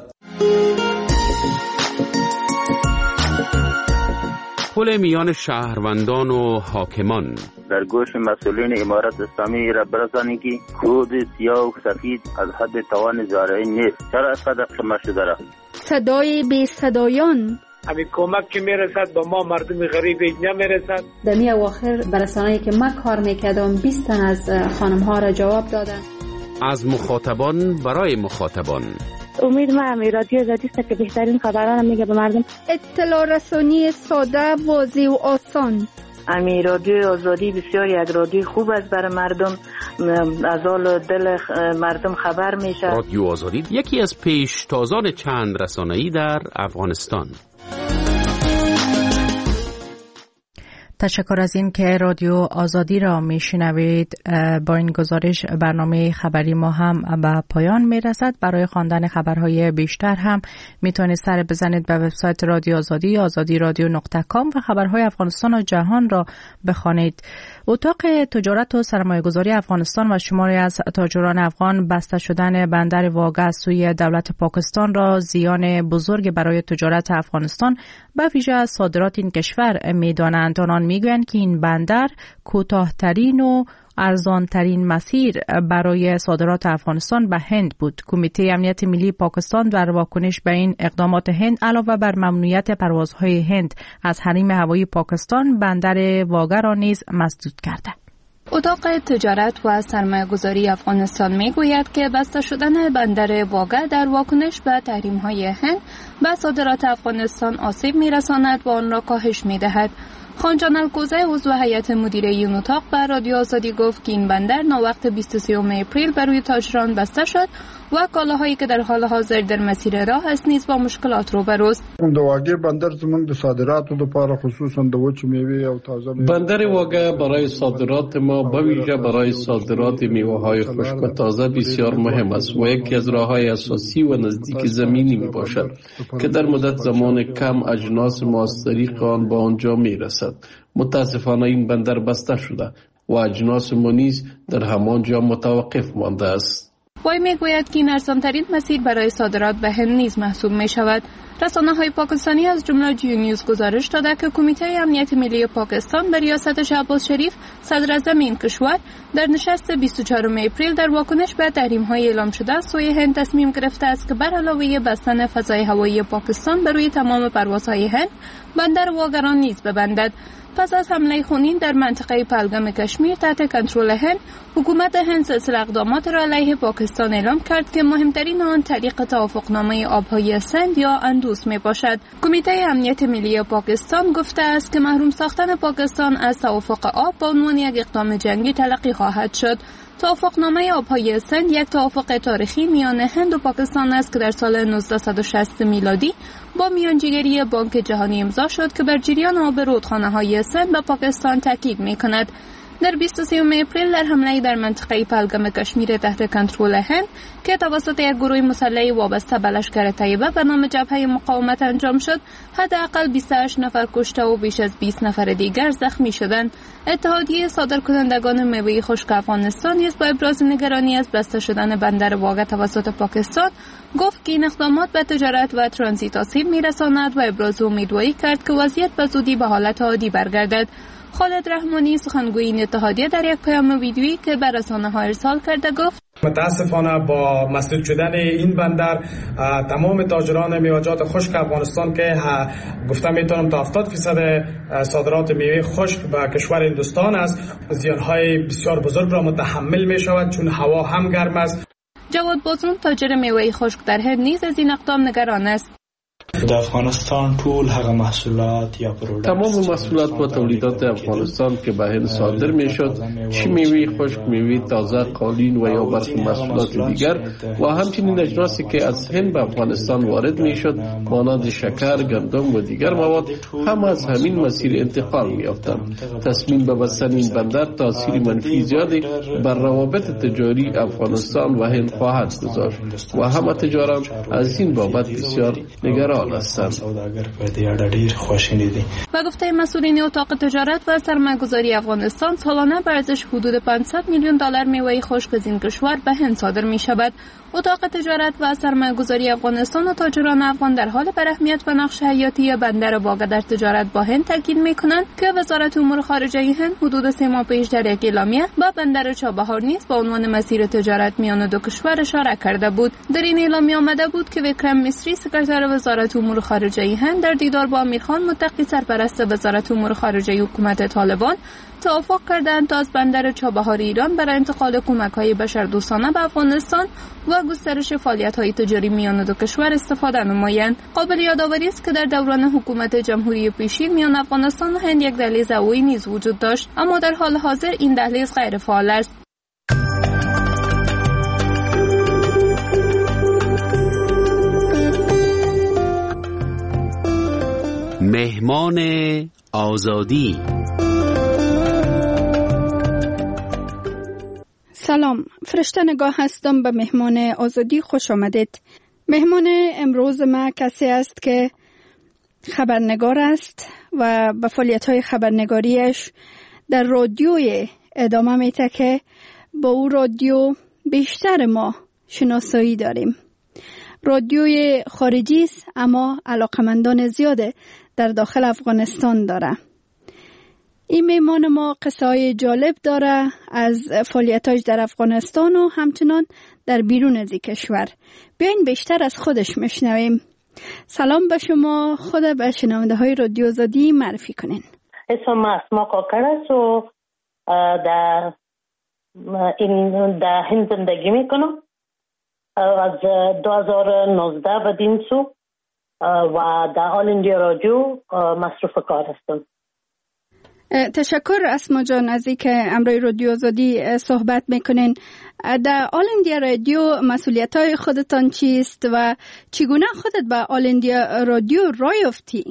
پل میان شهروندان و حاکمان در گوش مسئولین امارت اسلامی را برسانید که کود سیاه و سفید از حد توان زارعی نیست. چرا اسقدر قمه شده را؟ صدای بی صدایان همین کمک که میرسد با ما مردم غریب نمیرسد. در می اواخر برسانه‌ای که من کار میکردم 20 تن از خانم ها را جواب دادن. از مخاطبان برای مخاطبان امید ما هم رادیو آزادی است که بهترین خبران میگه به مردم. اطلاع رسانی ساده، واضح و آسان. امی رادیو آزادی بسیار یک رادیو خوب است برای مردم، از حال دل مردم خبر میشه. رادیو آزادی یکی از پیشتازان چند رسانه‌ای در افغانستان. تشکر از این که رادیو آزادی را میشنوید. با این گزارش برنامه خبری ما هم به پایان میرسد. برای خواندن خبرهای بیشتر هم میتونید سر بزنید به وبسایت رادیو آزادی azadiradio.com و خبرهای افغانستان و جهان را بخوانید. اتاق تجارت و سرمایه‌گذاری افغانستان و شماری از تاجران افغان بسته شدن بندر واگه از سوی دولت پاکستان را زیان بزرگ برای تجارت افغانستان به ویژه از صادرات این کشور می‌دانند. آنان می‌گویند که این بندر کوتاه‌ترین و ارزان‌ترین مسیر برای صادرات افغانستان به هند بود. کمیته امنیت ملی پاکستان در واکنش به این اقدامات هند علاوه بر ممنوعیت پروازهای هند از حریم هوایی پاکستان، بندر واگه را نیز مسدود کرده. اتاق تجارت و سرمایه‌گذاری افغانستان میگوید که بسته شدن بندر واگه در واکنش به تحریم‌های هند به صادرات افغانستان آسیب می‌رساند و آن را کاهش می‌دهد. خانجان الکوزه عضو هیئت مدیره این اتاق به رادیو آزادی گفت که این بندر ناوقت 23 اپریل برای تاجران بسته شد و کالاهایی که در حال حاضر در مسیر راه است نیز با مشکلات روبروست. د واګې بندر زموږ د صادراتو لپاره خصوصا د وچ میوې او تازه بندر واګه برای صادرات ما به ویژه برای صادرات میوه‌های خشک و تازه بسیار مهم است و یکی از راه‌های اساسی و نزدیک زمینی میباشد که در مدت زمان کم اجناس ما از طریق آن به آنجا میرسد. متاسفانه این بندر بسته شده و اجناس ما نیز در همان جا متوقف مانده است. وی میگوید که این ارزان‌ترین مسیر برای صادرات به هند نیز محسوب می شود. رسانه‌های پاکستانی از جمله جیو نیوز گزارش داده که کمیته امنیت ملی پاکستان به ریاست شهباز شریف صدر اعظم این کشور در نشست 24 اپریل در واکنش به تحریم‌های اعلام شده از سوی هند تصمیم گرفته است که بر علاوه بستن فضای هوایی پاکستان بر روی تمام پروازهای هند، بندر واگه را نیز ببندد. پس از حمله خونین در منطقه پهلگام کشمیر تحت کنترل هند، حکومت هند سلسله اقدامات را علیه پاکستان اعلام کرد که مهمترین آن طریق توافقنامه آبهای سند یا اندوس می باشد. کمیته امنیت ملی پاکستان گفته است که محروم ساختن پاکستان از توافق آب به عنوان یک اقدام جنگی تلقی خواهد شد. توافقنامه آبهای سند یک توافق تاریخی میان هند و پاکستان است که در سال 1960 میلادی با میانجیگری بانک جهانی امضا شد که بر جریان آب رودخانه‌های سند به پاکستان تاکید می‌کند. در 23 اپریل در حمله در منطقه پهلگام کشمیر تحت کنترل هند که توسط یک گروه مسلح وابسته به لشکر طیبه به نام جبهه مقاومت انجام شد، حداقل 28 نفر کشته و بیش از 20 نفر دیگر زخمی شدند. اتحادیه صادرکنندگان میوه خشک افغانستان نیز با ابراز نگرانی از بسته شدن بندر واگه توسط پاکستان گفت که این اقدامات به تجارت و ترانزیت آسیب می‌رساند و ابراز امیدواری کرد که وضعیت به زودی به حالت عادی برگردد. خالد رحمانی سخنگوی این اتحادیه در یک پیام ویدیویی که به رسانه‌ها ارسال کرده گفت: متاسفانه با مسدود شدن این بندر تمام تاجران میوه‌جات خشک افغانستان که گفتم میتونم تا 70% صادرات میوه خشک به کشور هندوستان است، زیانهای بسیار بزرگ را متحمل میشود چون هوا هم گرم است. جواد بازون تاجر میوه خشک در هند نیز از این اقدام نگران است. د افغانستان ټول هغه محصولات یا پروډکټ تمام محصولات و تولیدات افغانستان که به هند صادر میشد، چه میوه خشک، میوه تازه، قالین و یا برخی محصولات دیگر و همچنین اجناسی که از هند به افغانستان وارد میشد مانند شکر، گندم و دیگر مواد هم از همین مسیر انتقال میافتند. تصمیم به بستن این بندر تاثیر منفی زیادی بر روابط تجاری افغانستان و هند خواهد گذاشت و همه تجاران از این بابت بسیار نگران هستند. و گفته مسئولین اتاق تجارت و سرمایه‌گذاری افغانستان، سالانه به ارزش حدود 500 میلیون دلار میوه خشک از این کشور به هند صادر می شود. اتاق تجارت و سرمایه‌گذاری افغانستان و تاجران افغان در حال بر اهمیت و نقش حیاتی بندر واگه در تجارت با هند تاکید می‌کنند که وزارت امور خارجه هند حدود 3 ماه پیش در یک اعلامیه با بندر چابهار نیز به عنوان مسیر تجارت میان دو کشور اشاره کرده بود. در این اعلامیه آمده بود که ویکرم میستری، سکرتر وزارت امور خارجه هند در دیدار با امیرخان متقی سرپرست وزارت امور خارجه حکومت طالبان توافق کردند تا از بندر چابهار ایران برای انتقال کمک‌های بشردوستانه به افغانستان و گسترش فعالیت‌های تجاری میان دو کشور استفاده نمایند. قابل یادآوری است که در دوران حکومت جمهوری پیشین میان افغانستان و هند یک دهلیز هوایی نیز وجود داشت، اما در حال حاضر این دهلیز غیر فعال است. مهمان آزادی. سلام، فرشته نگاه هستم. به مهمان آزادی خوش آمدید. مهمان امروز ما کسی است که خبرنگار است و به فعالیت‌های خبرنگاریش در رادیوی ادامه میده که با او رادیو بیشتر ما شناسایی داریم. رادیوی خارجی است اما علاقمندان زیاد در داخل افغانستان داره. این مهمان ما قصه‌های جالب داره از فعالیتاش در افغانستان و همچنان در بیرون از کشور. بیاین بیشتر از خودش میشنویم. سلام به شما، خود به شنونده های رادیو آزادی معرفی کنین. اسم اسما کاکر است و در هند زندگی میکنم. از 2019 بدین سو و در آل اندیا رادیو مصروف کار هستم. تشکر اسما جان از اینکه امروی رادیو آزادی صحبت میکنین. در آل اندیا رادیو مسئولیت‌های خودتان چیست و چگونه خودت به آل اندیا رادیو راه یافتی؟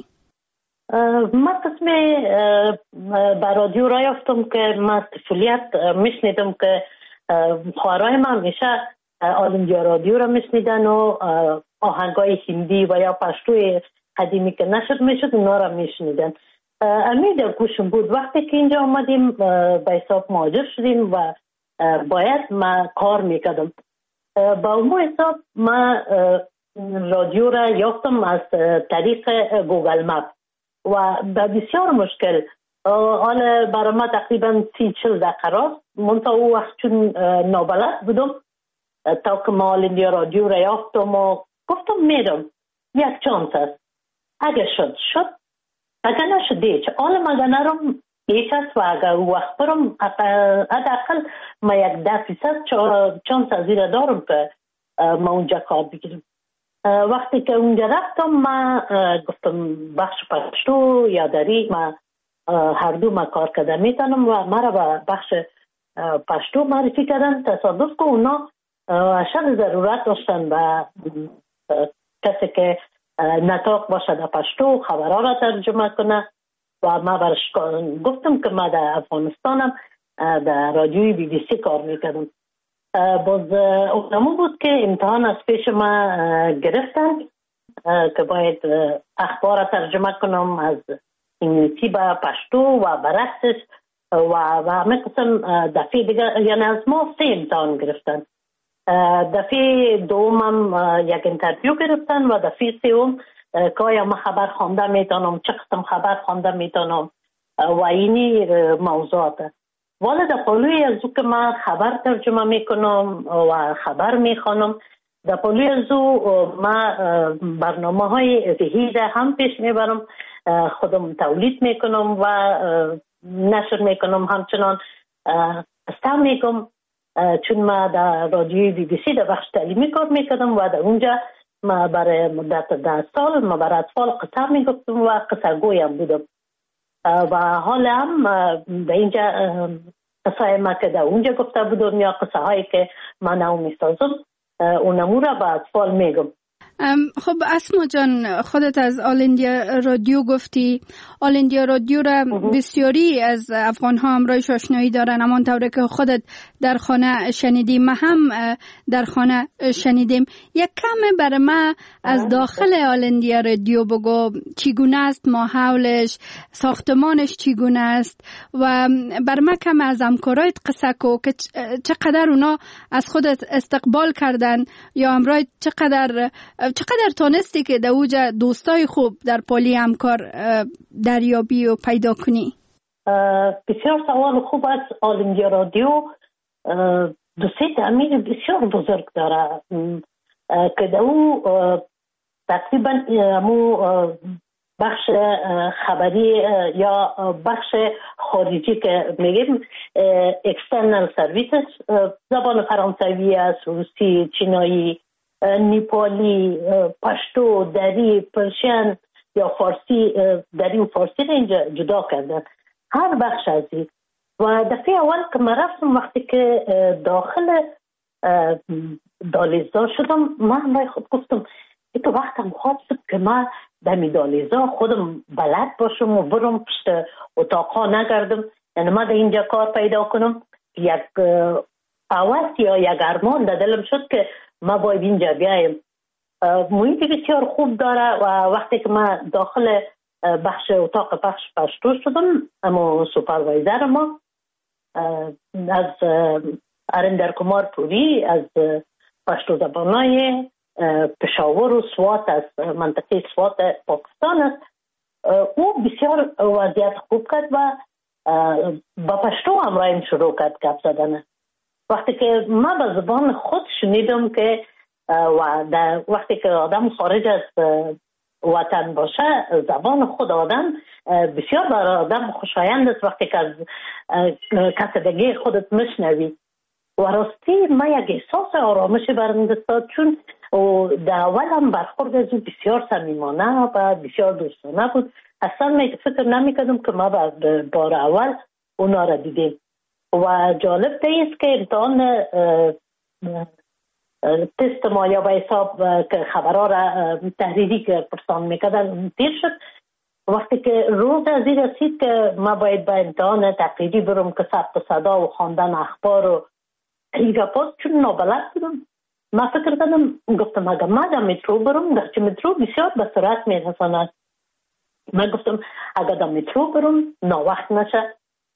من قسمی به رادیو راه یافتم که من طفولیت میشنیدم که خواهرای من همیشه آل اندیا رادیو را میشنیدن و آهنگای هندی و یا پشتوی قدیمی که نشد میشد اونا را میشنیدن. امید گوشم بود. وقتی که اینجا آمدیم به حساب مهاجر شدیم و باید من کار میکردم. با اون حساب من رادیو را یافتم از طریق گوگل مپ و به بسیار مشکل. حالا برای ما تقریبا 30-40 دقیقه راست. منطقه او وقت چون نابلد بودم تا که ما آل اندیا رادیو را یافتم و گفتم میرم. یک چانس است. اگه شد اگر نشد دیچ آلم اگر نرم یک است و اگر وقت برم حداقل ما 10% چانس از این دارم که ما اونجا کار بگیرم. وقتی که اونجا رفتم ما گفتم بخش پشتو یا دری ما هر دو ما کار کرده میتونم و ما را به بخش پشتو معرفی کردن. تصادف که اونا اشد ضرورت داشتن و کسی که نطاق باشه در پشتو خبرها را ترجمه کنه و ما برش گفتم که ما در افغانستانم در رادیوی BBC کار میکردم. باز اونمون بود که امتحان از پیش ما گرفتن که باید اخبار را ترجمه کنم از انگلیسی به پشتو و برعکسش و همه قسم دفعه دیگه، یعنی از ما 3 امتحان گرفتن. دفعه دومم یک انترویو گرفتن و دفعه سوم که آیا من خبر خوانده میتونم، چه قسم خبر خوانده میتونم و اینی موضوعات. والا در پلوی از او که من خبر ترجمه میکنم و خبر میخوانم، در پلوی از او من برنامه های ذهیده هم پیش میبرم، خودم تولید میکنم و نشر میکنم، همچنان استعمال میکنم. چون ما در رادیوی BBC در بخش تعلیمی کار میکردم و در اونجا ما برای مدت 10 سال ما برای اطفال قصه میگفتم و قصه گویم بودم و حالا هم در اینجا قصه ما که در اونجا گفته بودم یا قصه هایی که من او میسازم اونمو را به اطفال میگم. خب اسما جان، خودت از آل اندیا رادیو گفتی. آل اندیا رادیو را بسیاری از افغان ها همراهش آشنایی دارن، اما طوری که خودت در خانه شنیدیم ما هم در خانه شنیدیم. یک کم برای ما از داخل آل اندیا رادیو بگو، چگونه است ماحولش، ساختمانش چگونه است و بر ما کم از همکارایت قصه کو که چقدر اونا از خودت استقبال کردن یا همراه چقدر تانستی که در اوجا دوستای خوب در پالی همکار دریابی و پیدا کنی؟ بسیار سوال خوب است. آل اندیا رادیو دوستی تعمیر بسیار بزرگ داره که در او تقریبا بخش خبری یا بخش خارجی که میگیم اکسترنال سرویسز زبان فرانسوی است، روسی، چینایی، نیپالی، پشتو، دری، پرشین یا فارسی، دری و فارسی را اینجا جدا کردن، هر بخش از این. و دفعه اول که من رفتم وقتی که داخل دالیزا شدم، من خود گفتم تو وقتم خواهد شد که من دمی دالیزا خودم بلد باشم و برم پشت اتاقا نگردم، یعنی من در اینجا کار پیدا کنم. یک هوس یا یک ارمان در دلم شد که من باید اینجا بیایم. محیط بسیار خوب داره و وقتی که من داخل بخش اتاق پخش پشتو شدم، اما سوپروایزر ما از اریندر کمار پوری از پشتو زبانای پشاور و سوات از منطقه سوات پاکستان است. او بسیار وضعیت خوب کرد و با پشتو همراهیم شروع کرد گپ زدن. وقتی که من به زبان خود شنیدم که وقتی که آدم خارج از وطن باشه، زبان خود آدم بسیار برای آدم خوشایند است. وقتی که از کسبگی خودت میشنوی و راستی من یک احساس آرامش برم داد، چون در اول هم برخورد از او بسیار صمیمانه و بسیار دوستانه بود. اصلا فکر نمیکردم که ما بار اول اونا را دیدیم. و جالب است که امتحان تست ما یا به حساب که خبرها را تحریری که پرسان میکردن تیر شد. وقتی که روز از این رسید که ما باید به امتحان تقریری برم که ثبت صدا و خواندن اخبار و ایرپاس، چون نابلد بودم، ما فکر کردم، گفتم اگر ما در مترو برم، گرچه مترو بسیار به سرعت میرساند، من گفتم اگر در مترو برم ناوقت نشه،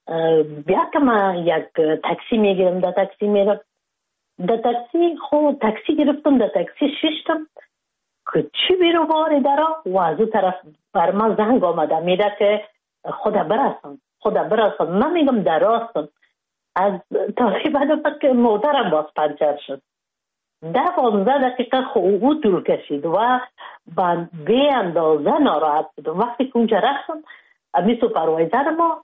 بیا که من یک تاکسی میگیرم، در تاکسی میرم. در تاکسی تاکسی گرفتم، در تاکسی ششتم که چی بیرو باری درا و از اون طرف بر من زنگ آمده میده که خدا برسان. من میگم در راستم. از تقریبا که موترم باز پنچر شد. 10-15 دقیقه او طول کشید و به اندازه ناراحت بودم. وقتی که اونجا رفتم، امی سوپروایزر ما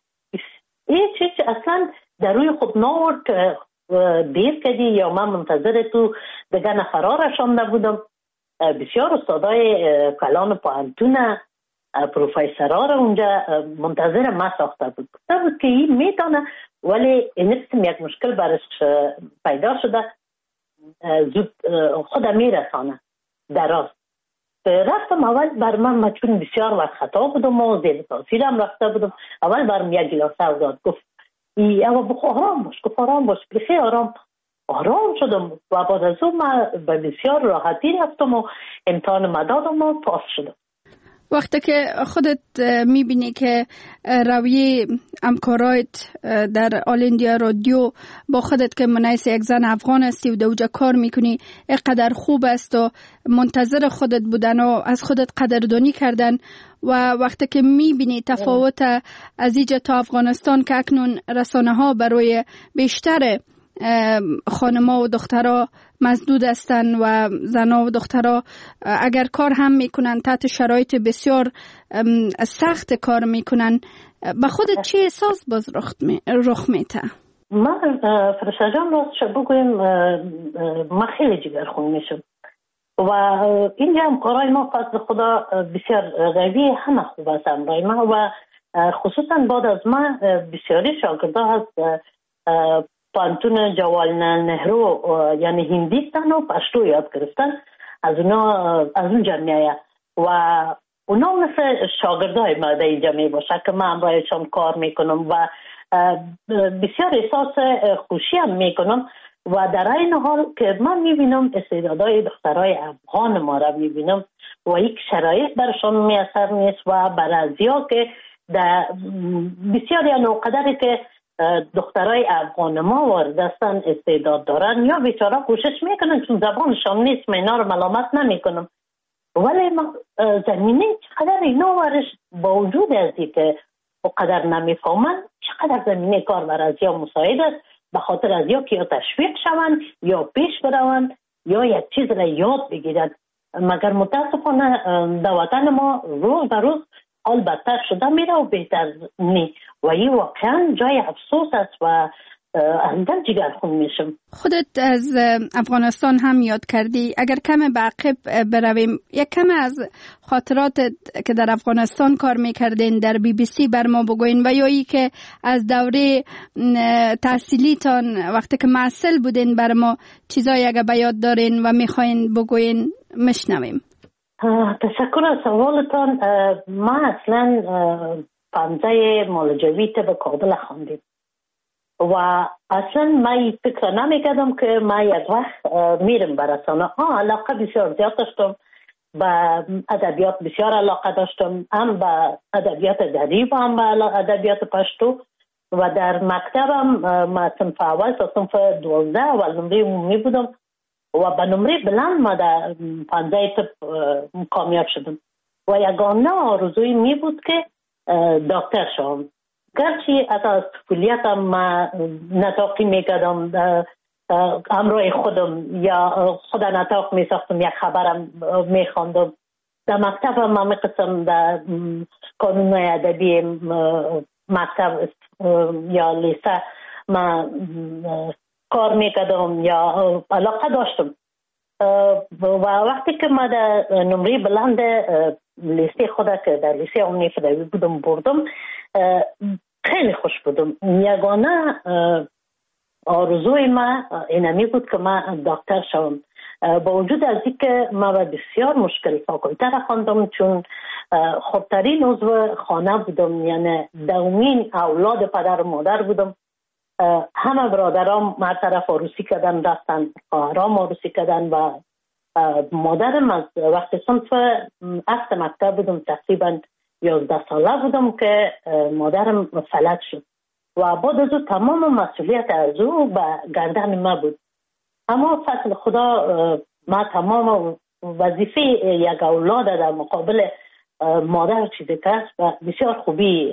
هیچ اصلا در روی خود ناورد که دیر کردی یا من منتظر تو دیگه نفرها رشانده بودم. بسیار استادای کلان پوهنتون پروفیسرها را اونجا منتظر ما ساخته بود. گفته بود که این میتونه، ولی این یک مشکل برش پیدا شده، زود خود میرسانه در راست. رفتم اول بر من چون بسیار وقت خطا بودم و زیر تاثیرم رفته بودم، اول برم یک گلاسه داد، گفت اما بخو آرام باش، گفت آرام باش، بخی آرام شدم و بعد از اون من به بسیار راحتی رفتم و امتحان مدادم و پاس شدم. وقتی که خودت میبینی که رویه همکارایت در آل اندیا رادیو با خودت که منعیس یک زن افغان هستی و دوجا کار میکنی اینقدر خوب است و منتظر خودت بودن و از خودت قدردانی کردن، و وقتی که میبینی تفاوت از اینجا تا افغانستان که اکنون رسانه ها برای بیشتر خانما و دخترها مسدود هستن و زنها و دخترها اگر کار هم میکنن تحت شرایط بسیار سخت کار میکنن، به خودت چه احساس باز رخ میته؟ من فرشته جان راستش بگویم من خیلی جگرخون میشم و اینجا هم کارهای ما فضل خدا بسیار قوی، همه خوب است امرای ما و خصوصا بعد از ما بسیاری شاگرده هست پانتون جواهرلال نهرو یعنی هندیستان و پشتو یاد گرفتن، از اون جمعیه و اونا مثل شاگردای ما در اینجا می باشه که من برایشان کار میکنم و بسیار احساس خوشی هم میکنم و در این حال که من میبینم استعدادهای دخترای افغان ما را میبینم و یک شرایط برشان میاثر نیست و برازیا که بسیار یا نوقدری که دخترای افغان ما وارد هستن استعداد دارن یا بیچاره کوشش میکنن چون زبانشان نیست، من اینا رو ملامت نمیکنم، ولی زمینه چقدر اینا ورش با وجود ازی که اقدر نمیفهمن چقدر زمینه کار برازیا مساعد است، به خاطر از یا که یا تشویق شوند یا پیش بروند یا یک چیز را یاد بگیرند. مگر متاسفانه در وطن ما روز به روز حال بدتر شده میره و بهتر نی و این واقعا جای افسوس است و همدن جگرخون میشم. خودت از افغانستان هم یاد کردی، اگر کم به عقب برویم یک کم از خاطرات که در افغانستان کار میکردین در BBC بر ما بگوین و یا ای که از دوره تحصیلیتان وقتی که معسل بودین بر ما چیزایی اگر به یاد دارین و میخواین بگوین مشنویم. تشکر از سوالتان. ما اصلا پانزه مالجویت به کابل خواندیم و اصلا من فکر نمیکردم که من یک وقت میرم به رسانه. علاقه بسیار زیاد داشتم، به ادبیات بسیار علاقه داشتم، هم به ادبیات دری و هم به ادبیات پشتو و در مکتبم من صنف اول تا صنف 12 اول نمره عمومی بودم و به نمره بلند ما در 15 طب کامیاب شدم و یگانه آرزوی می بود که دکتر شوم. گرچه از کلیتم ما نطاقی میکردم همراه خودم یا خود نطاق میساختم، یک خبرم میخواندم. در مکتبم ما میقسم در قانون ادبی مکتب یا لیسه ما کار میکردم یا علاقه داشتم و وقتی که ما در نمره بلند لیسه خود که در لیسه عمومی فدایی بودم بردم خیلی خوش بودم. یگانه آرزوی ما اینمی بود که من دکتر شوم. با وجود از اینکه ما بسیار مشکل فاکولته را خواندم چون خودترین عضو خانه بودم، یعنی دومین اولاد پدر و مادر بودم. همه برادرام هر طرف عروسی کردن رفتن، خواهرام عروسی کردن و مادرم از وقت صنف هفت مکتب بودم تقریبا 11 ساله بودم که مادرم فلج شد و بعد از تمام مسئولیت از او به گردن ما بود. اما فضل خدا ما تمام وظیفه یک اولاد در مقابل مادر چیزی که و بسیار خوبی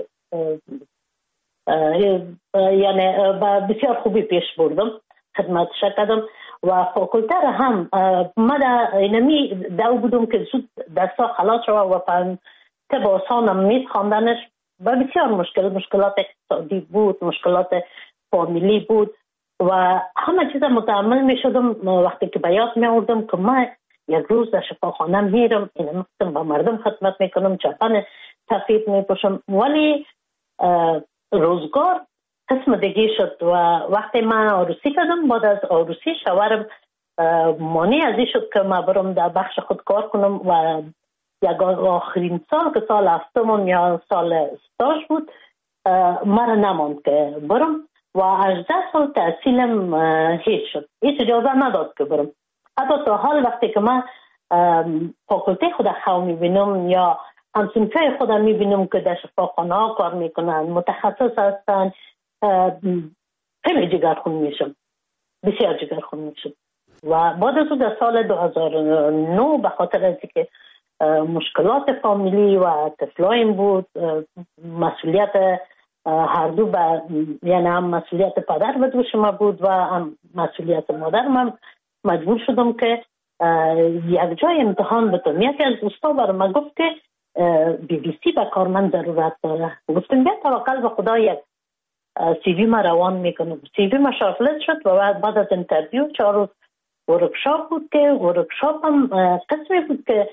یعنی بسیار خوبی پیش بردم، خدمتش کردم و فاکولته را هم ما در اینمی دو بودم که زود درسا خلاص شد و طب آسانم نیست خواندنش و بسیار مشکلات اقتصادی بود، مشکلات فامیلی بود و همه چیز متحمل می شدم. وقتی که به یاد می آوردم که من یک روز در شفاخانه میرم، این با مردم خدمت میکنم، چپن سفید میپوشم، ولی روزگار قسم دیگه شد و وقتی من عروسی کردم بعد از عروسی شوهرم مانع از این شد که من برم در بخش خود کار کنم و یک آخرین سال که سال هفتم یا سال استاژ بود مرا نماند که برم و 18 سال تحصیلم هیچ شد، هیچ اجازه نداد که برم. حتی تا حال وقتی که من فاکولته خود خواه میبینم یا همسنفه خودم میبینم که در شفاخانه ها کار میکنن، متخصص هستن، خیلی جگرخون میشم، بسیار جگرخون میشم. و بعد از در سال 2009 به خاطر از که مشکلات فامیلی و طفلایم بود، مسئولیت هر دو یعنی هم مسئولیت پدر به دوش ما بود و هم مسئولیت مادر من مجبور شدم که یک جای امتحان بتونم. یکی از دوستا برای من گفت که BBC به کار من ضرورت داره. گفتم بیا توکل به خدا یک CV ما روان میکنم. CV ما شارتلیست شد و بعد از انترویو 4 روز ورکشاپ بود که ورکشاپ هم قسمی بود که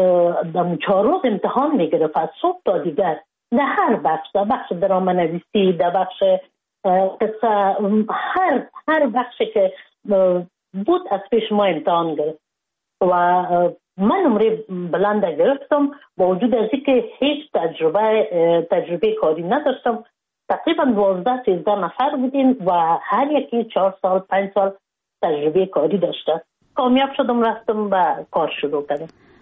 4 روز امتحان میگرفت از صبح تا دیگر در هر بخش، در بخش درام نویسی، در بخش قصه، هر بخشی که بود از پیش ما امتحان گرفت و من نمره بلند گرفتم با وجود از اینکه هیچ تجربه کاری نداشتم. تقریبا 12-13 نفر بودیم و هر یکی 4 سال 5 سال تجربه کاری داشته. کامیاب شدم، رفتم و کار شروع کردم.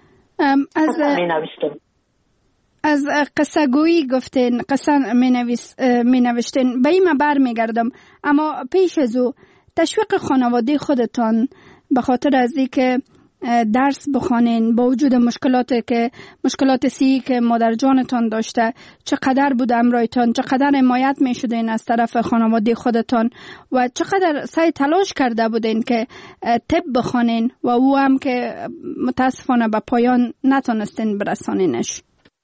از قصه گویی گفتین، قصه می نوشتین، به این بر می گردم. اما پیش از او تشویق خانواده خودتان به خاطر از این که درس بخوانین با وجود مشکلات صحی که مادر جانتان داشته، چقدر بود همراهتان، چقدر حمایت می شدین از طرف خانواده خودتان و چقدر سعی تلاش کرده بودین که طب بخوانین و او هم که متاسفانه به پایان نتونستین برسانینش؟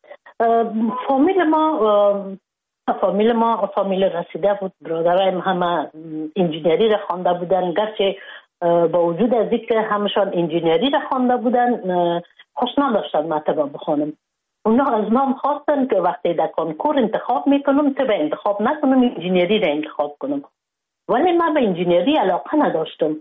فامیل ما فامیل رسیده بود. برادرایم همه انجینری را خوانده بودن، گرچه با وجود از اینکه همشان انجینری را خوانده بودن خوش نداشتن مطلب بخونم. اونا از ما خواستن که وقتی در کنکور انتخاب میکنم طب انتخاب نکنم، انجینری را انتخاب کنم. ولی من به انجینری علاقه نداشتم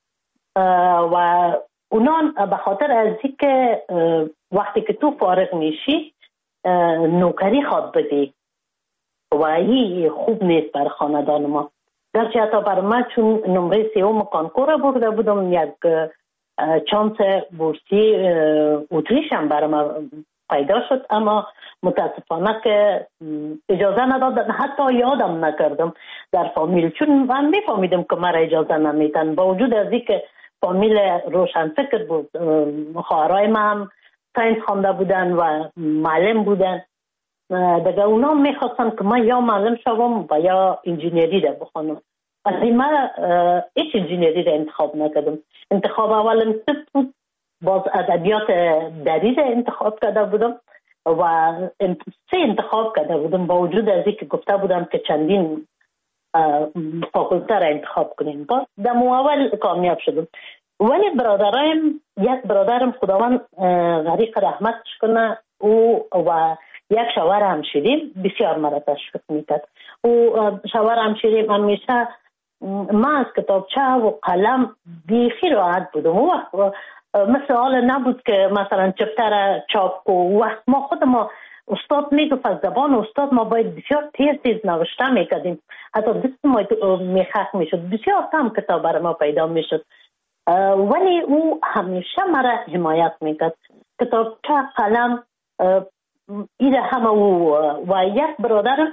و اونا به خاطر از اینکه وقتی که تو فارغ میشی نوکری خواد بدی و این خوب نیست بر خاندان ما. گرچه حتی بر من چون نمره 3 کنکور برده بودم، یک چانس بورسی اتریش هم بر من پیدا شد، اما متاسفانه که اجازه ندادن، حتی یادم نکردم در فامیل، چون من میفهمیدم که مرا اجازه نمیدن. با وجود از اینکه فامیل روشن فکر بود، خواهرای من هم ساینس خوانده بودن و معلم بودن، دیگه اونا میخواستن که من یا معلم شوم و یا انجینری را بخونم. ولی من هیچ انجینری را انتخاب نکردم. انتخاب اولم طب بود، باز ادبیات دری را انتخاب کرده بودم و 3 انتخاب کرده بودم، با وجود از اینکه گفته بودم که چندین فاکولته را انتخاب کنیم. باز در اول کامیاب شدم. ولی برادرایم، یک برادرم خداوند غریق رحمتش کنه، او و یک شوهر همشیریم بسیار مرا تشویق میکرد. او شوهر همشیریم همیشه من از کتابچه و قلم بیخی راحت بودم. او وقت مثل حال نبود که مثلا چپتر چاپ کو. وقت ما خود ما استاد میگفت از زبان استاد ما باید بسیار تیز نوشته میکردیم، حتی دست ما میخک میشد، بسیار کم کتاب برای ما پیدا میشد. ولی او همیشه مرا حمایت میکرد. کتابچه قلم ایده همه او و یک برادر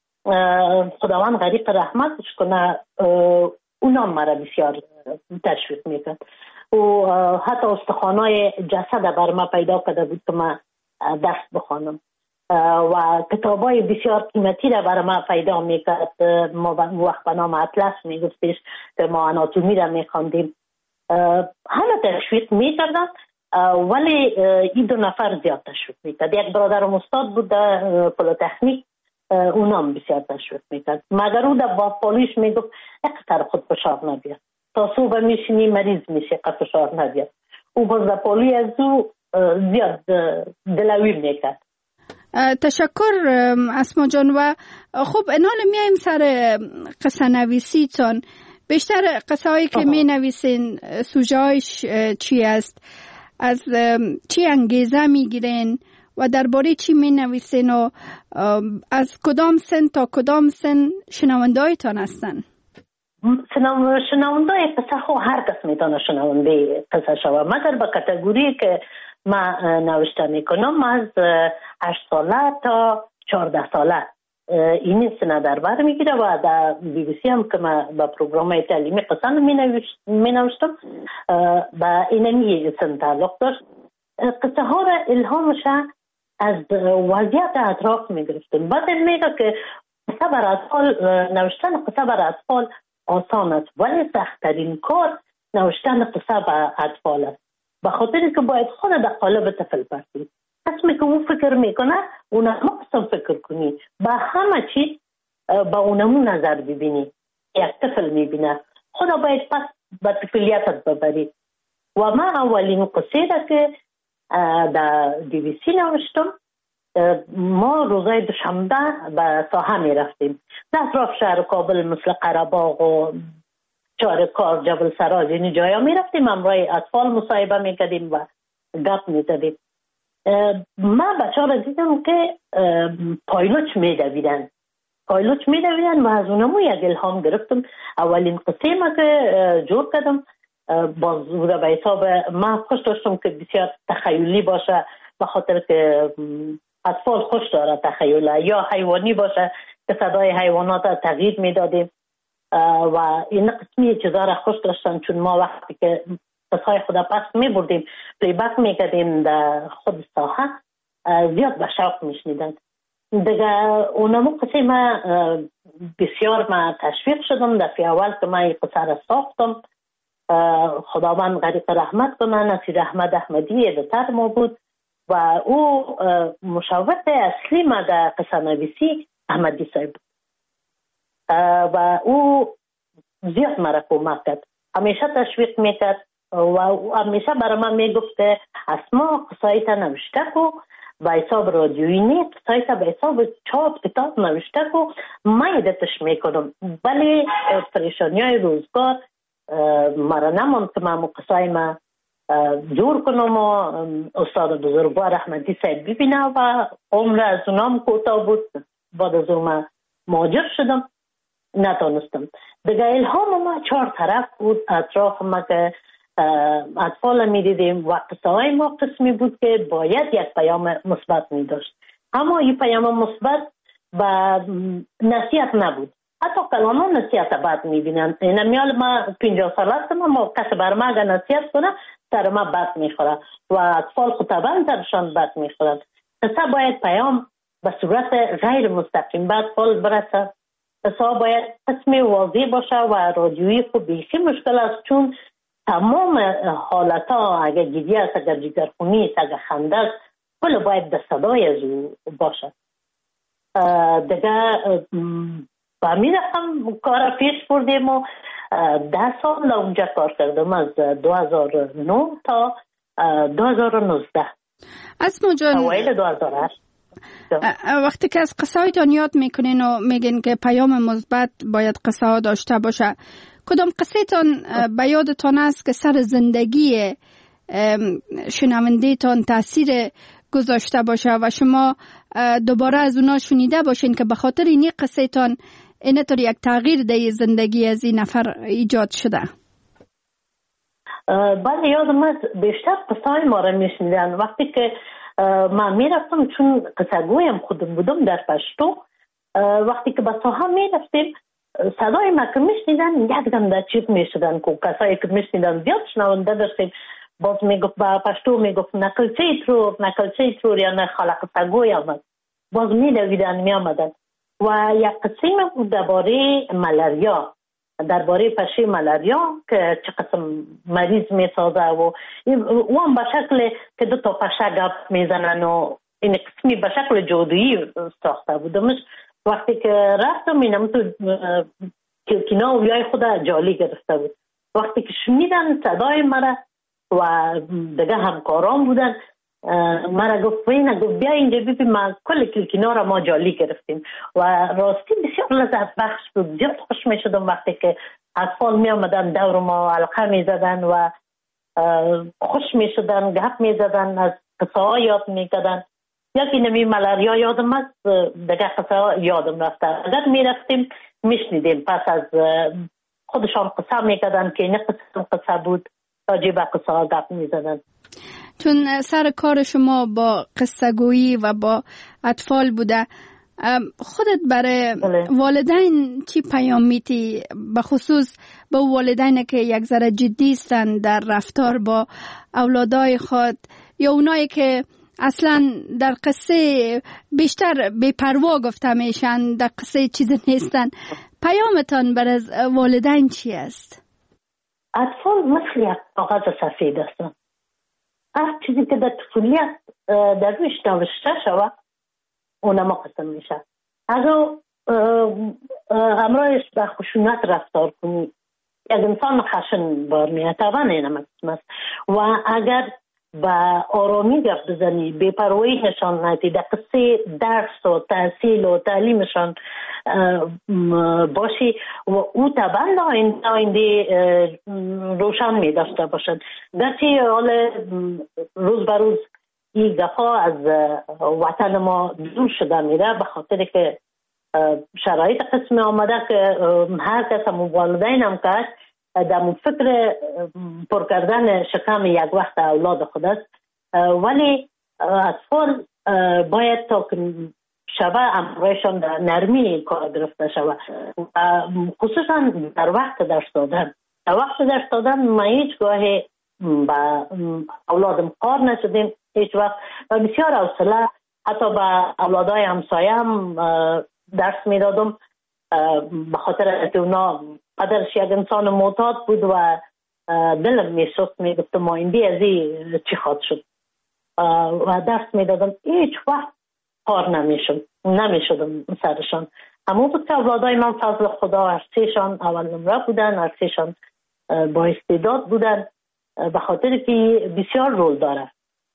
خداوند غریق رحمتش کنه، اونا مرا بسیار تشویق میکرد. و حتی استخوانای جسد بر ما پیدا کرده بود که من دست بخوانم و کتابای بسیار قیمتی را بر ما پیدا میکرد. ما وقت به نام اطلس میگفتش که ما آناتومی را میخواندیم. همه تشویق میکردن، ولی این 2 نفر زیاد تشویق میکرد. یک برادرم استاد بود در پلیتکنیک، اونام بسیار تشویق میکرد، مگر او در باپالیش میگفت اقدر خود فشار نبید، تا صبح میشینی مریض میشه، قد فشار نبید. او باز در پالی از او زیاد دلوی میکرد. تشکر اسما جان. و خب انال میایم سر قصه نویسی تان. بیشتر قصه هایی که می نویسین سوژه هایش چی است؟ از چی انگیزه می گیرین و درباره چی می نویسین و از کدام سن تا کدام سن شنونده هایتان هستن؟ شنونده قصه ها هر کس میتونه شنونده قصه شوه، مگر به کاتگوری که من نوشته میکنم از 8 ساله تا 14 ساله این سنه در بر میگیره و در BBC هم که من با پروگرام تعلیمی قصه می نوشتم با اینمی سن تعلق داشت. قصه ها را الهامش از وضعیت اطراف می گرفتم. بعد میگه که قصه بر اطفال، نوشتن قصه بر اطفال آسان است، ولی سخت‌ترین کار نوشتن قصه بر اطفال است، به خاطر که باید خود در قالب طفل باشی. اسمی که او فکر میکنه اونم قسم فکر کنی، با همه چیز با اونمو نظر ببینی. یک طفل میبینه، خدا باید پس به طفلیتت ببری. و من اولین قصه را که در BBC نوشتم، ما روزای دوشنبه به ساحه میرفتیم در اطراف شهر کابل، مثل قره‌باغ و چارکار، جبل سراج، این جایا میرفتیم، همراه اطفال مصاحبه میکردیم و گپ میزدیم. من بچه ها را دیدم که پایلوچ میدویدن و از اونمو یک الهام گرفتم. اولین قصه ما که جور کردم باز به حساب من خوش داشتم که بسیار تخیلی باشه، به خاطر که اطفال خوش داره تخیل، یا حیوانی باشه که صدای حیوانات را تغییر میدادیم و این قسمی چیزا را خوش داشتن، چون ما وقتی که قصای خود پس می بردیم پلیبک می کردیم در خود ساحه زیاد به شوق می شنیدن. دیگه اونمو قصه ما بسیار ما تشویق شدم. دفعه اول که ما این قصه را ساختم خداوند غریق رحمت کنه، نصیر احمد احمدی ادیتور ما بود و او مشاور اصلی ما در قصه نویسی احمدی صاحب بود و او زیاد مرا کمک کرد، همیشه تشویق میکرد و همیشه برای من میگفت که اسما قصایت نوشته کو به حساب رادیویی نیست، قصایت به حساب چاپ کتاب نوشته کو، من ادیتش میکنم. ولی پریشانی های روزگار مرا نماند که من قصای ما جور کنم و استاد بزرگوار احمدی صاحب ببینه و عمر از اونام کوتاه بود. بعد از اون مهاجر شدم، نتونستم. دیگه الهام ما 4 طرف بود اطراف ما که اطفال می دیدیم و قصه های ما قسمی بود که باید یک پیام مثبت می داشت، اما این پیام مثبت و نصیحت نبود. حتی کلاما نصیحت بد می بینن. این میال ما 50 سال هستم، ما کسی بر ما اگر نصیحت کنه سر ما بد می خوره و اطفال خود طبعا سرشان بد می خورن. قصه باید پیام به صورت غیر مستقیم به اطفال برسه. قصه باید قسمی واضح باشه و رادیویی خود بیخی مشکل است، چون تمام حالت ها اگر گریه است، اگر جگرخونی است، اگر خنده است، کل باید به صدای از او باشه. دیگه با همین رقم کار پیش بردیم و 10 سال اونجا کار کردم، از 2009 تا 2019. اسما جان، اوایل 2008 وقتی که از قصه هایتان یاد میکنین و میگین که پیام مثبت باید قصه ها داشته باشه، کدام قصه تان به یادتان است که سر زندگی شنونده تان تاثیر گذاشته باشه و شما دوباره از اونا شنیده باشین که به خاطر این قصه تان اینطور یک تغییر در زندگی از این نفر ایجاد شده؟ بله، یادم است بیشتر قصه های ما را میشنیدن. وقتی که من میرفتم، چون قصه گویم خودم بودم در پشتو، وقتی که به ساحه میرفتیم صدای ما که میشنیدن یک دم در چیز میشدن که کسایی که میشنیدن زیاد شنونده داشتیم. باز میگفت با پشتو میگفت نکلچه ترور یا نه خالق قصه گوی آمد، باز میدویدن میامدن. و یک قسم بود درباره ملاریا، درباره پشه ملاریا که چه قسم مریض میسازه و اون به شکل که 2 تا پشه گپ میزنن و این قسمی به شکل جادویی ساخته بودمش. وقتی که رفتم اینم تو کلکینا و بیای خود جالی گرفته بود. وقتی که شنیدن صدای مرا و دیگه همکاران بودن، مرا گفت بیا اینجا ببین ما کل کلکینا را ما جالی گرفتیم و راستی بسیار لذت بخش بود. زیاد خوش می شدم وقتی که اطفال می آمدن دور ما حلقه می زدن و خوش می شدن، گپ می زدن، از قصه ها یاد می کردن. یکی نمی ملاریا یادم است، دیگه قصه ها یادم رفته. اگر می رفتیم می شنیدیم، پس از خودشان قصه می کردن که این قصه بود، راجع به قصه ها گپ می زدن. چون سر کار شما با قصه گویی و با اطفال بوده، خودت برای والدین چی پیام میتی؟ به خصوص با والدین که یک ذره جدی هستن در رفتار با اولادای خود یا اونایی که اصلا در قصه بیشتر بی‌پروا گفته میشن، در قصه چیز نیستن، پیامتان برای والدین چی است؟ اطفال مثل یک کاغذ سفید هستن. هر چیزی که در طفولیت در رویش نوشته شود اونما قسم میشه. اگر همراهش به خشونت رفتار کنی، یک انسان خشن بار میاد، طبعا اینم قسم است. و اگر به آرامی گفت بزنی، بی‌پروایی نشان ندی، در قصه درس و تحصیل و تعلیمشان باشی و او طبعا آینده روشن می داشته باشد. گرچه حال روز به روز این دفعه از وطن ما دور شده میره به خاطر که شرایط قسم آمده که هر کس هم والدین هم کرد در فکر پر کردن شکم یک وقت اولاد خود است، ولی اطفال باید تا شبه امرایشان در نرمی کار گرفته شود، خصوصا در وقت درس دادن. در وقت درس دادن ما هیچ گاهی با اولادم قار نشدیم هیچ وقت و بسیار حوصله حتی با اولادای همسایه هم درس میدادم به خاطر اینکه اونا پدرش یک انسان معتاد بود و دلم میسوخت میگفتم آینده از این چی خواهد شد و درس میدادم هیچ وقت قار نمیشدم سرشان. همون بود که اولادای من فضل خدا هرسیشان اول نمره بودن، هرسیشان با استعداد بودن به خاطر که بسیار رول داره.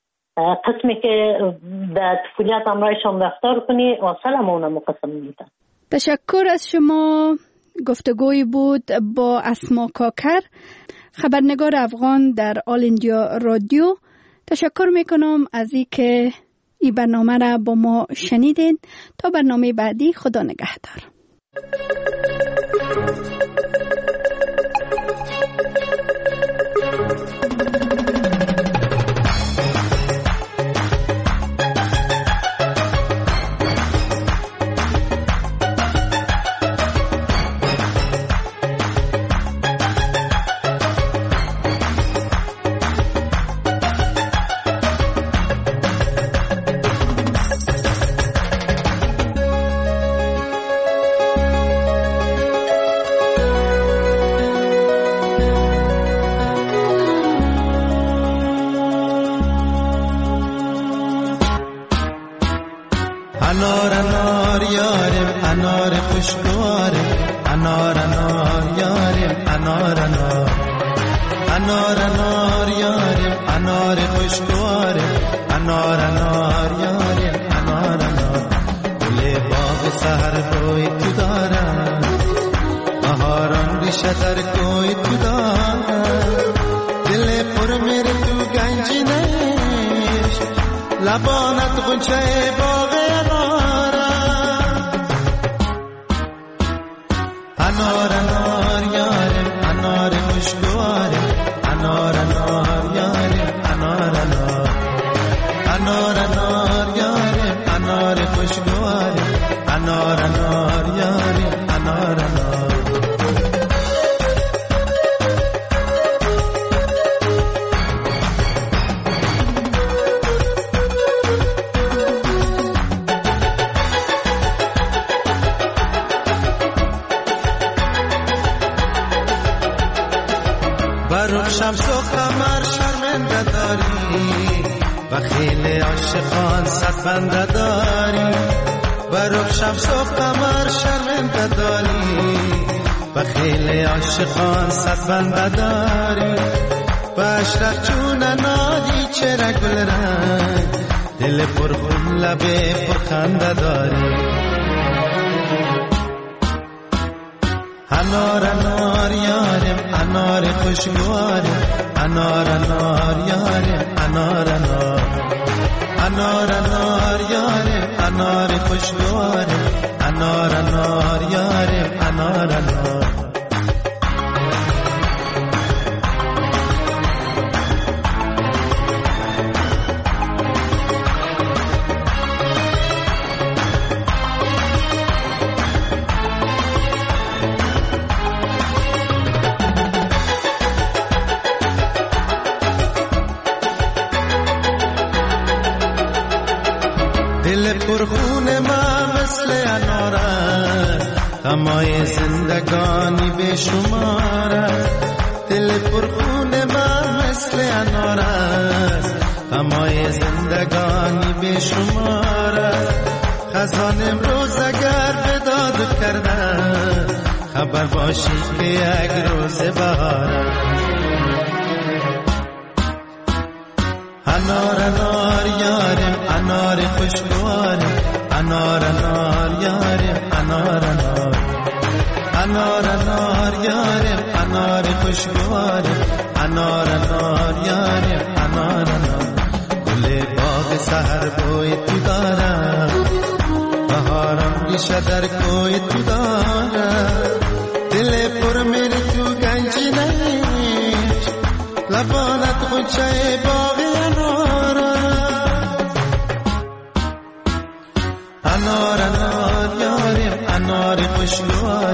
قسمی که در طفولیت امرایشان رفتار کنی واصل همونه مقسم میدن. تشکر از شما. گفتگوی بود با اسما کاکر، خبرنگار افغان در آل اندیا رادیو. تشکر میکنم از این که این برنامه را با ما شنیدین. تا برنامه بعدی، خدا نگهدار.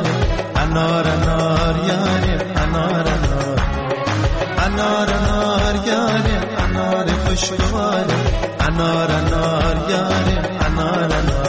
انار یاره انار خوشگواره انار انار یاره انار انار